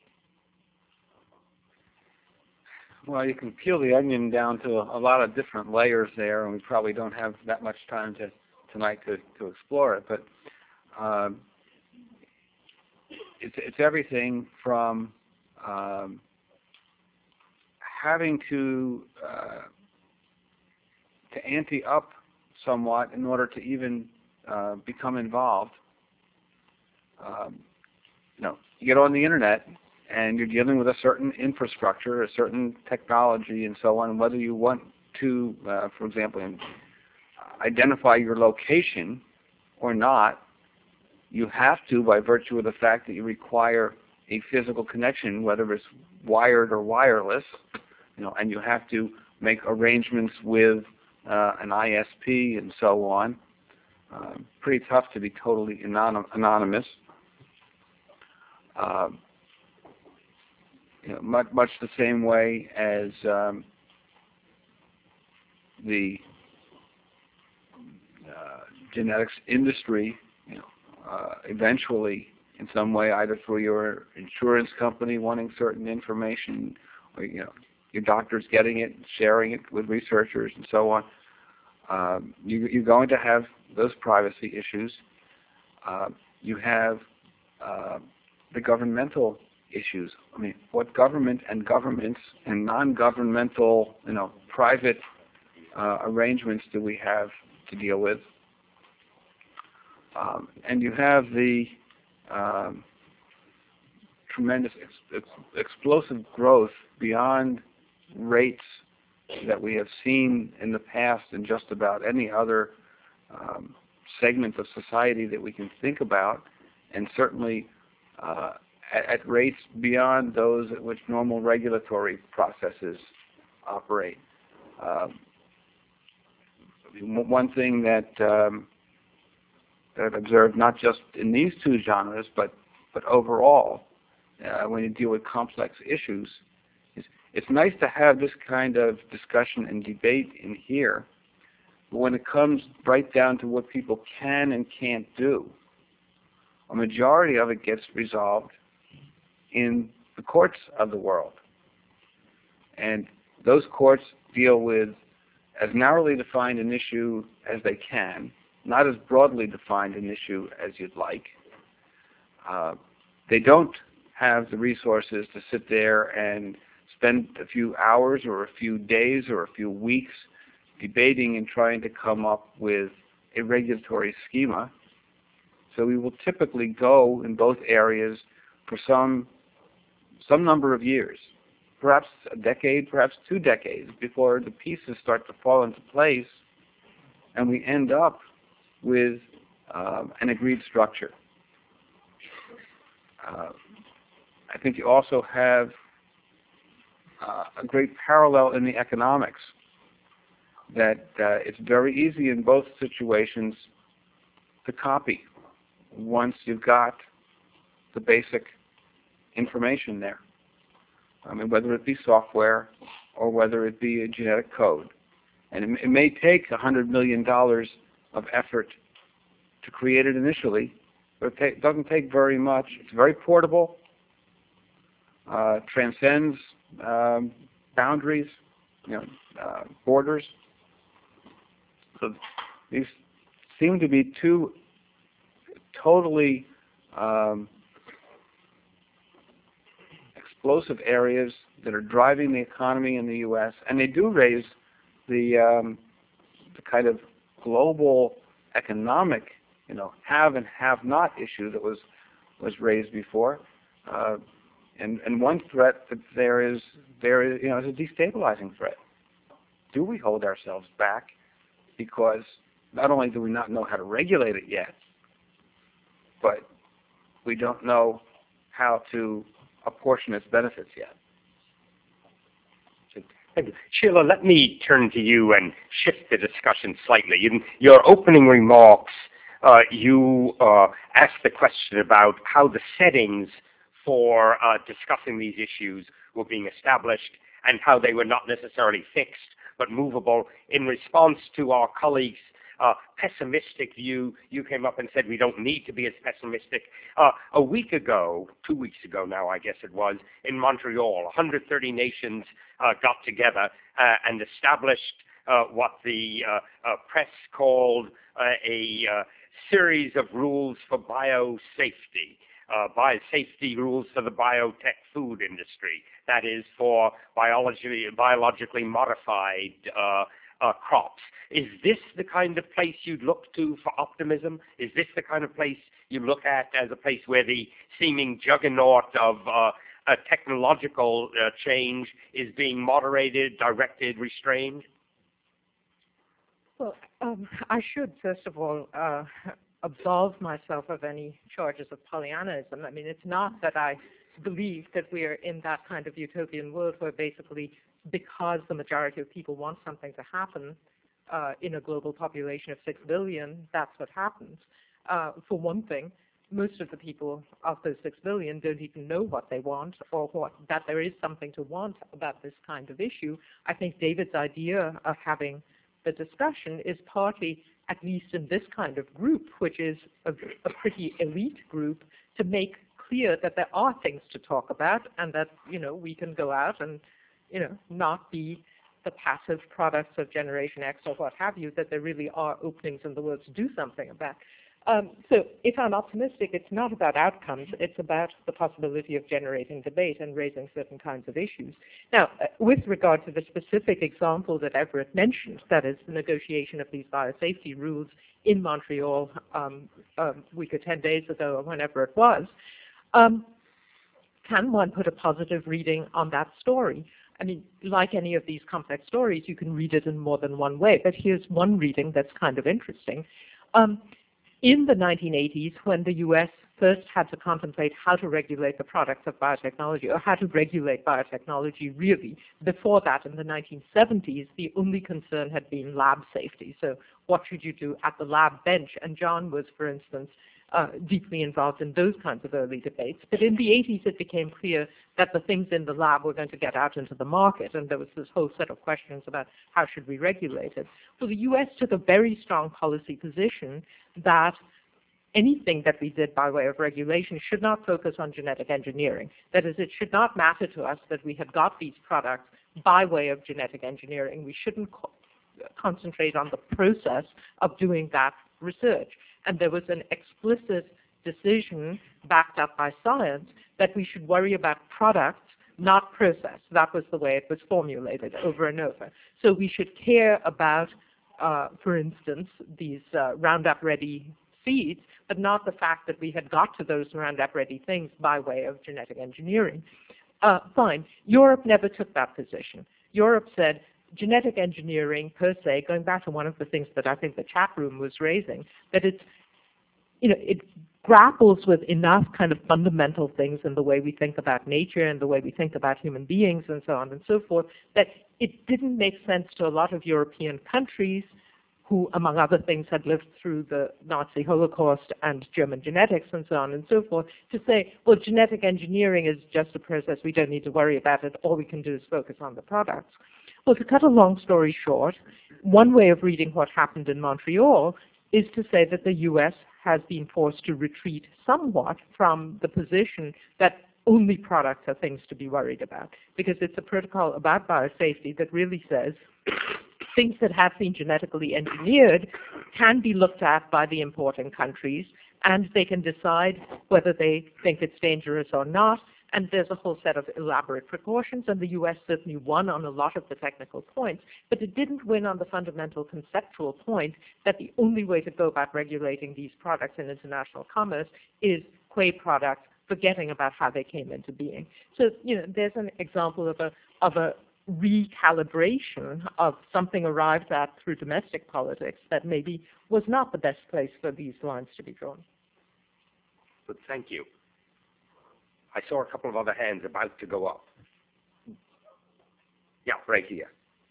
Well, you can peel the onion down to a, a lot of different layers there, and we probably don't have that much time to, tonight to, to explore it. But um, it's, it's everything from um, having to uh, to ante up somewhat in order to even uh, become involved. Um, you know, you get on the internet and you're dealing with a certain infrastructure, a certain technology, and so on. Whether you want to, uh, for example, identify your location or not, you have to, by virtue of the fact that you require a physical connection, whether it's wired or wireless. You know, and you have to make arrangements with uh, an I S P and so on. Uh, pretty tough to be totally anon anonymous. Uh, you know, much, much the same way as um, the uh, genetics industry, you know, uh, eventually, in some way, either through your insurance company wanting certain information, or you know, your doctor's getting it, sharing it with researchers, and so on. Um, you, you're going to have those privacy issues. Uh, you have uh, the governmental issues. I mean, what government and governments and non-governmental, you know, private uh, arrangements do we have to deal with? Um, and you have the um, tremendous ex ex explosive growth beyond rates that we have seen in the past in just about any other um, segment of society that we can think about, and certainly uh, at, at rates beyond those at which normal regulatory processes operate. Um, one thing that, um, that I've observed, not just in these two genres, but, but overall, uh, when you deal with complex issues, is it's nice to have this kind of discussion and debate in here, but when it comes right down to what people can and can't do, a majority of it gets resolved in the courts of the world. And those courts deal with as narrowly defined an issue as they can, not as broadly defined an issue as you'd like. Uh, they don't have the resources to sit there and spend a few hours or a few days or a few weeks debating and trying to come up with a regulatory schema. So we will typically go in both areas for some, some number of years, perhaps a decade, perhaps two decades, before the pieces start to fall into place and we end up with um, an agreed structure. Uh, I think you also have uh, a great parallel in the economics, that uh, it's very easy in both situations to copy once you've got the basic information there. I mean, whether it be software or whether it be a genetic code. And it, it may take one hundred million dollars of effort to create it initially, but it doesn't take very much. It's very portable, uh, transcends um, boundaries, you know, uh, borders. So these seem to be two totally um, explosive areas that are driving the economy in the U S, and they do raise the, um, the kind of global economic, you know, have and have not issue that was was raised before. Uh, and and one threat that there is there is you know is a destabilizing threat. Do we hold ourselves back because not only do we not know how to regulate it yet, but we don't know how to apportion its benefits yet? Sheila, let me turn to you and shift the discussion slightly. In your opening remarks, uh, you uh, asked the question about how the settings for uh, discussing these issues were being established and how they were not necessarily fixed but movable. In response to our colleagues' uh, pessimistic view, you came up and said we don't need to be as pessimistic. Uh, a week ago, two weeks ago now I guess it was, in Montreal, one hundred thirty nations uh, got together uh, and established uh, what the uh, uh, press called uh, a uh, series of rules for biosafety. Uh, biosafety rules for the biotech food industry, that is for biology, biologically modified uh, uh, crops. Is this the kind of place you'd look to for optimism? Is this the kind of place you look at as a place where the seeming juggernaut of uh, a technological uh, change is being moderated, directed, restrained? Well, um, I should, first of all, uh, absolve myself of any charges of Pollyannaism. I mean, it's not that I believe that we are in that kind of utopian world where basically because the majority of people want something to happen uh, in a global population of six billion, that's what happens. Uh, for one thing, most of the people of those six billion don't even know what they want or what, that there is something to want about this kind of issue. I think David's idea of having the discussion is partly, at least in this kind of group, which is a, a pretty elite group, to make clear that there are things to talk about and that, you know, we can go out and, you know, not be the passive products of Generation X or what have you, that there really are openings in the world to do something about. Um, so if I'm optimistic, it's not about outcomes, it's about the possibility of generating debate and raising certain kinds of issues. Now, uh, with regard to the specific example that Everett mentioned, that is the negotiation of these biosafety rules in Montreal um, a week or ten days ago, or whenever it was. Um, can one put a positive reading on that story? I mean, like any of these complex stories, you can read it in more than one way, but here's one reading that's kind of interesting. Um, in the nineteen eighties, when the U S first had to contemplate how to regulate the products of biotechnology, or how to regulate biotechnology really, before that in the nineteen seventies, the only concern had been lab safety. So what should you do at the lab bench? And John was, for instance, Uh, deeply involved in those kinds of early debates. But in the eighties, it became clear that the things in the lab were going to get out into the market, and there was this whole set of questions about how should we regulate it. Well, the U S took a very strong policy position that anything that we did by way of regulation should not focus on genetic engineering. That is, it should not matter to us that we had got these products by way of genetic engineering. We shouldn't co concentrate on the process of doing that research. And there was an explicit decision backed up by science that we should worry about products, not process. That was the way it was formulated over and over. So we should care about, uh, for instance, these uh, Roundup Ready seeds, but not the fact that we had got to those Roundup Ready things by way of genetic engineering. Uh, fine. Europe never took that position. Europe said, genetic engineering per se, going back to one of the things that I think the chat room was raising, that it's, you know, it grapples with enough kind of fundamental things in the way we think about nature and the way we think about human beings and so on and so forth, that it didn't make sense to a lot of European countries who, among other things, had lived through the Nazi Holocaust and German genetics and so on and so forth, to say, well, genetic engineering is just a process, we don't need to worry about it, all we can do is focus on the products. Well, to cut a long story short, one way of reading what happened in Montreal is to say that the U S has been forced to retreat somewhat from the position that only products are things to be worried about, because it's a protocol about biosafety that really says things that have been genetically engineered can be looked at by the importing countries, and they can decide whether they think it's dangerous or not. And there's a whole set of elaborate precautions, and the U S certainly won on a lot of the technical points, but it didn't win on the fundamental conceptual point that the only way to go about regulating these products in international commerce is qua products, forgetting about how they came into being. So, you know, there's an example of a, of a recalibration of something arrived at through domestic politics that maybe was not the best place for these lines to be drawn. But thank you. I saw a couple of other hands about to go up. Yeah, right here.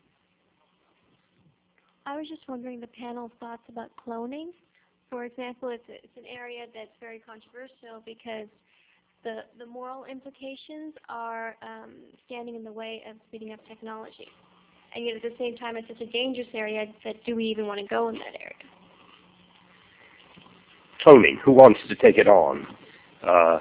I was just wondering the panel's thoughts about cloning. For example, it's, a, it's an area that's very controversial because the, the moral implications are um, standing in the way of speeding up technology. And yet at the same time, it's such a dangerous area that do we even want to go in that area? Cloning, who wants to take it on? Uh,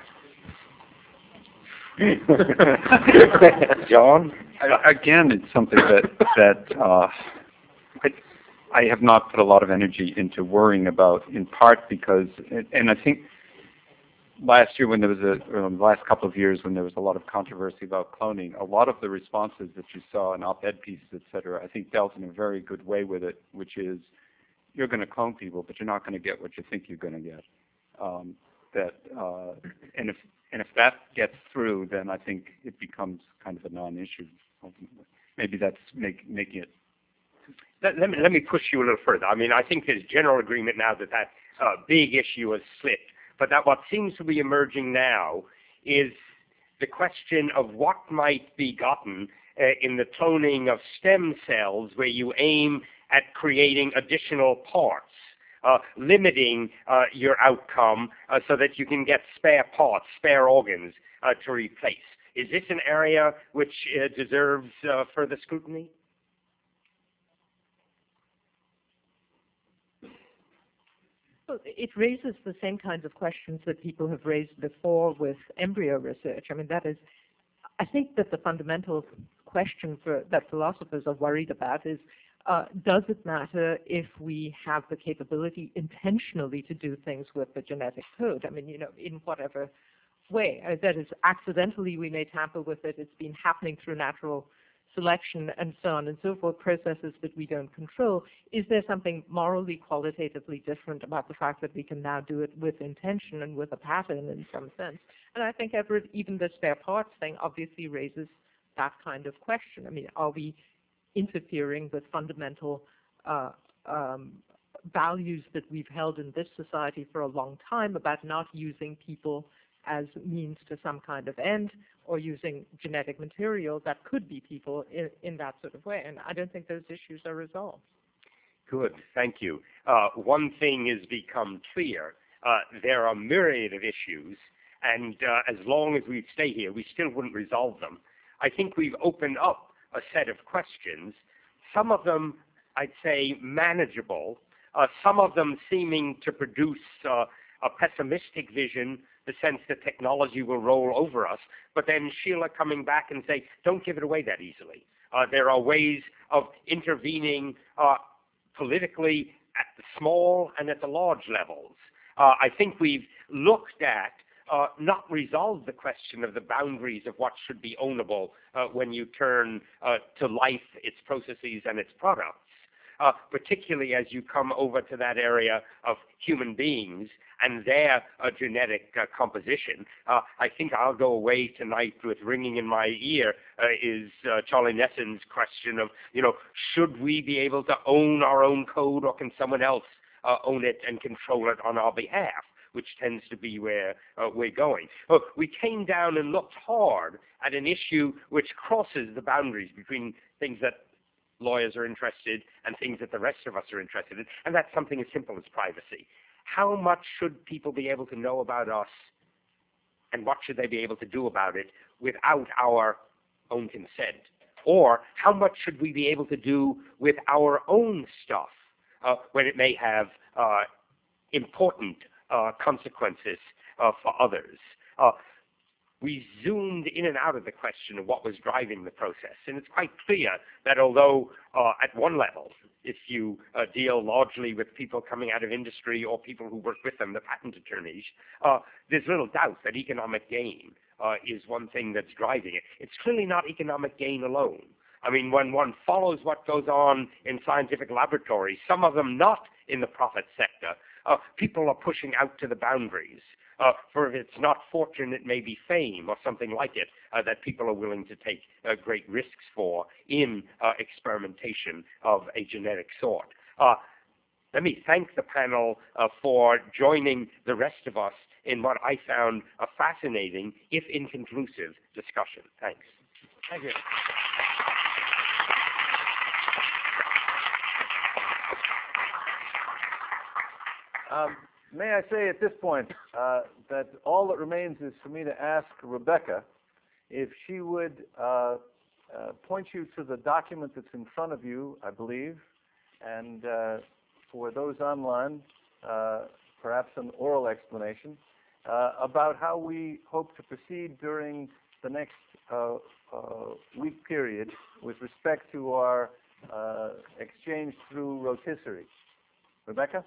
John? Again, it's something that, that uh, I, I have not put a lot of energy into worrying about, in part because, and I think last year when there was a, or the last couple of years when there was a lot of controversy about cloning, a lot of the responses that you saw in op-ed pieces, et cetera, I think dealt in a very good way with it, which is you're going to clone people, but you're not going to get what you think you're going to get. Um, that, uh, and if and if that gets through, then I think it becomes kind of a non-issue ultimately. Maybe that's make, making it. Let, let, me, let me push you a little further. I mean, I think there's general agreement now that that uh, big issue has slipped, but that what seems to be emerging now is the question of what might be gotten uh, in the cloning of stem cells, where you aim at creating additional parts. Uh, limiting uh, your outcome uh, so that you can get spare parts, spare organs uh, to replace. Is this an area which uh, deserves uh, further scrutiny? Well, it raises the same kinds of questions that people have raised before with embryo research. I mean, that is, I think that the fundamental question for, that philosophers are worried about is, Uh, does it matter if we have the capability intentionally to do things with the genetic code? I mean, you know, in whatever way. Uh, that is, accidentally we may tamper with it. It's been happening through natural selection and so on and so forth, processes that we don't control, is there something morally, qualitatively different about the fact that we can now do it with intention and with a pattern in some sense? And I think ever, even the spare parts thing obviously raises that kind of question. I mean, are we interfering with fundamental uh, um, values that we've held in this society for a long time about not using people as means to some kind of end, or using genetic material that could be people in, in that sort of way? And I don't think those issues are resolved. Good, thank you. Uh, one thing has become clear. Uh, there are myriad of issues, and uh, as long as we stay here, we still wouldn't resolve them. I think we've opened up a set of questions, some of them, I'd say, manageable, uh, some of them seeming to produce uh, a pessimistic vision, the sense that technology will roll over us, but then Sheila coming back and say, don't give it away that easily. Uh, there are ways of intervening uh, politically at the small and at the large levels. Uh, I think we've looked at, uh, not resolved the question of the boundaries of what should be ownable uh, when you turn uh, to life, its processes and its products. Uh, particularly as you come over to that area of human beings and their uh, genetic uh, composition. Uh, I think I'll go away tonight with ringing in my ear uh, is uh, Charlie Nesson's question of, you know, should we be able to own our own code, or can someone else uh, own it and control it on our behalf, which tends to be where uh, we're going. Uh, we came down and looked hard at an issue which crosses the boundaries between things that lawyers are interested and things that the rest of us are interested in, and that's something as simple as privacy. How much should people be able to know about us, and what should they be able to do about it without our own consent? Or how much should we be able to do with our own stuff uh, when it may have uh, important uh, consequences uh, for others? Uh, We zoomed in and out of the question of what was driving the process. And it's quite clear that although uh, at one level, if you uh, deal largely with people coming out of industry or people who work with them, the patent attorneys, uh, there's little doubt that economic gain uh, is one thing that's driving it. It's clearly not economic gain alone. I mean, when one follows what goes on in scientific laboratories, some of them not in the profit sector, uh, people are pushing out to the boundaries. Uh, for if it's not fortune, it may be fame or something like it uh, that people are willing to take uh, great risks for in uh, experimentation of a genetic sort. Uh, let me thank the panel uh, for joining the rest of us in what I found a fascinating, if inconclusive, discussion. Thanks. Thank you. Um, May I say at this point uh, that all that remains is for me to ask Rebecca if she would uh, uh, point you to the document that's in front of you, I believe, and uh, for those online, uh, perhaps an oral explanation uh, about how we hope to proceed during the next uh, uh, week period with respect to our uh, exchange through rotisserie. Rebecca?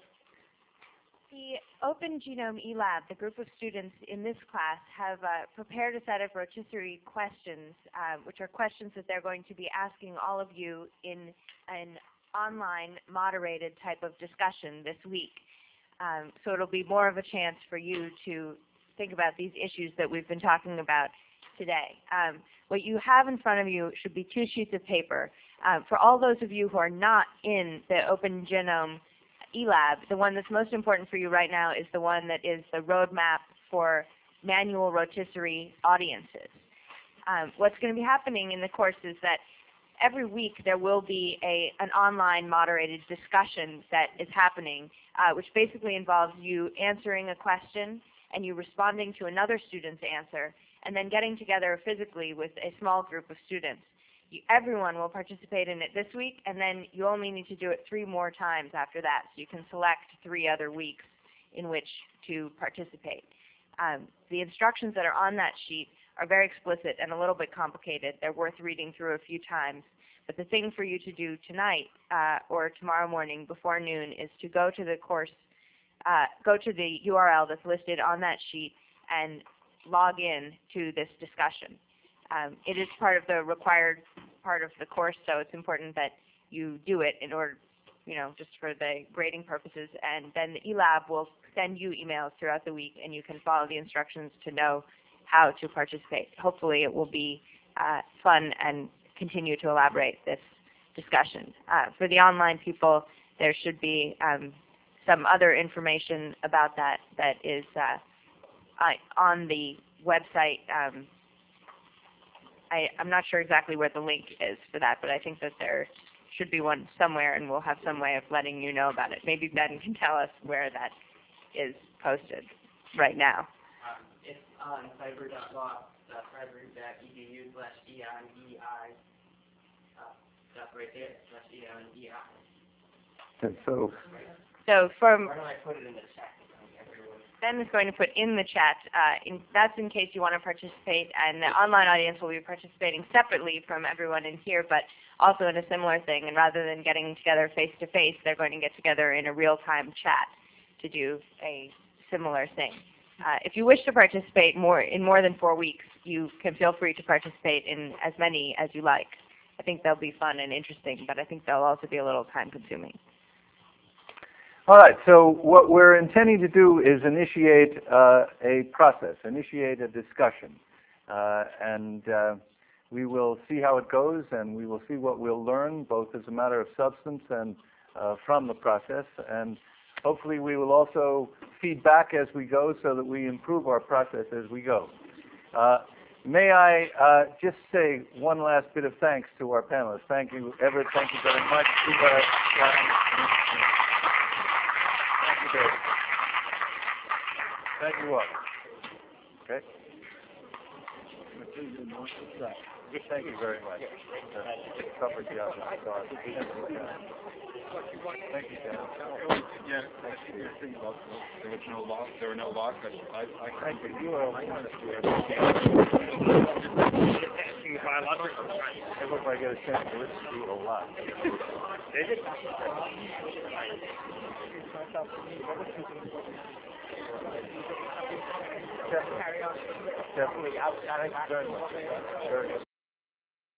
The Open Genome eLab, the group of students in this class, have uh, prepared a set of rotisserie questions, uh, which are questions that they're going to be asking all of you in an online moderated type of discussion this week. Um, so it'll be more of a chance for you to think about these issues that we've been talking about today. Um, what you have in front of you should be two sheets of paper. Uh, for all those of you who are not in the Open Genome eLab, the one that's most important for you right now is the one that is the roadmap for manual rotisserie audiences. Um, what's going to be happening in the course is that every week there will be a, an online moderated discussion that is happening, uh, which basically involves you answering a question and you responding to another student's answer, and then getting together physically with a small group of students. You, everyone will participate in it this week, and then you only need to do it three more times after that. So you can select three other weeks in which to participate. Um, the instructions that are on that sheet are very explicit and a little bit complicated. They're worth reading through a few times. But the thing for you to do tonight uh, or tomorrow morning before noon is to go to the course, uh, go to the U R L that's listed on that sheet and log in to this discussion. Um, it is part of the required part of the course, so it's important that you do it in order, you know, just for the grading purposes. And then the eLab will send you emails throughout the week, and you can follow the instructions to know how to participate. Hopefully it will be uh, fun and continue to elaborate this discussion. Uh, for the online people, there should be um, some other information about that that is uh, I, on the website. Um, I, I'm not sure exactly where the link is for that, but I think that there should be one somewhere, and we'll have some way of letting you know about it. Maybe Ben can tell us where that is posted right now. Um, it's on cyber dot law dot harvard dot e d u slash E on E I. Uh, that's right there, slash E on E I. And so, So from Where do I put it in the chat? Ben is going to put in the chat, uh, in, that's in case you want to participate, and the online audience will be participating separately from everyone in here, but also in a similar thing. And rather than getting together face-to-face, they're going to get together in a real-time chat to do a similar thing. Uh, if you wish to participate more in more than four weeks, you can feel free to participate in as many as you like. I think they'll be fun and interesting, but I think they'll also be a little time-consuming. all right, so what we're intending to do is initiate uh, a process, initiate a discussion. Uh, and uh, we will see how it goes, and we will see what we'll learn, both as a matter of substance and uh, from the process. And hopefully we will also feed back as we go so that we improve our process as we go. Uh, may I uh, just say one last bit of thanks to our panelists. Thank you, Everett. Thank you very much. Uh, um, Thank you all. Okay. Thank you very much. Uh, covered the other side. Thank you, Dan. Yeah, I think you're saying about there was no loss. There were no loss. I, I, I Thank you. You are one of the I hope I get a chance to listen to you a lot. David? Carry on. Definitely. Thank you very much. Very good.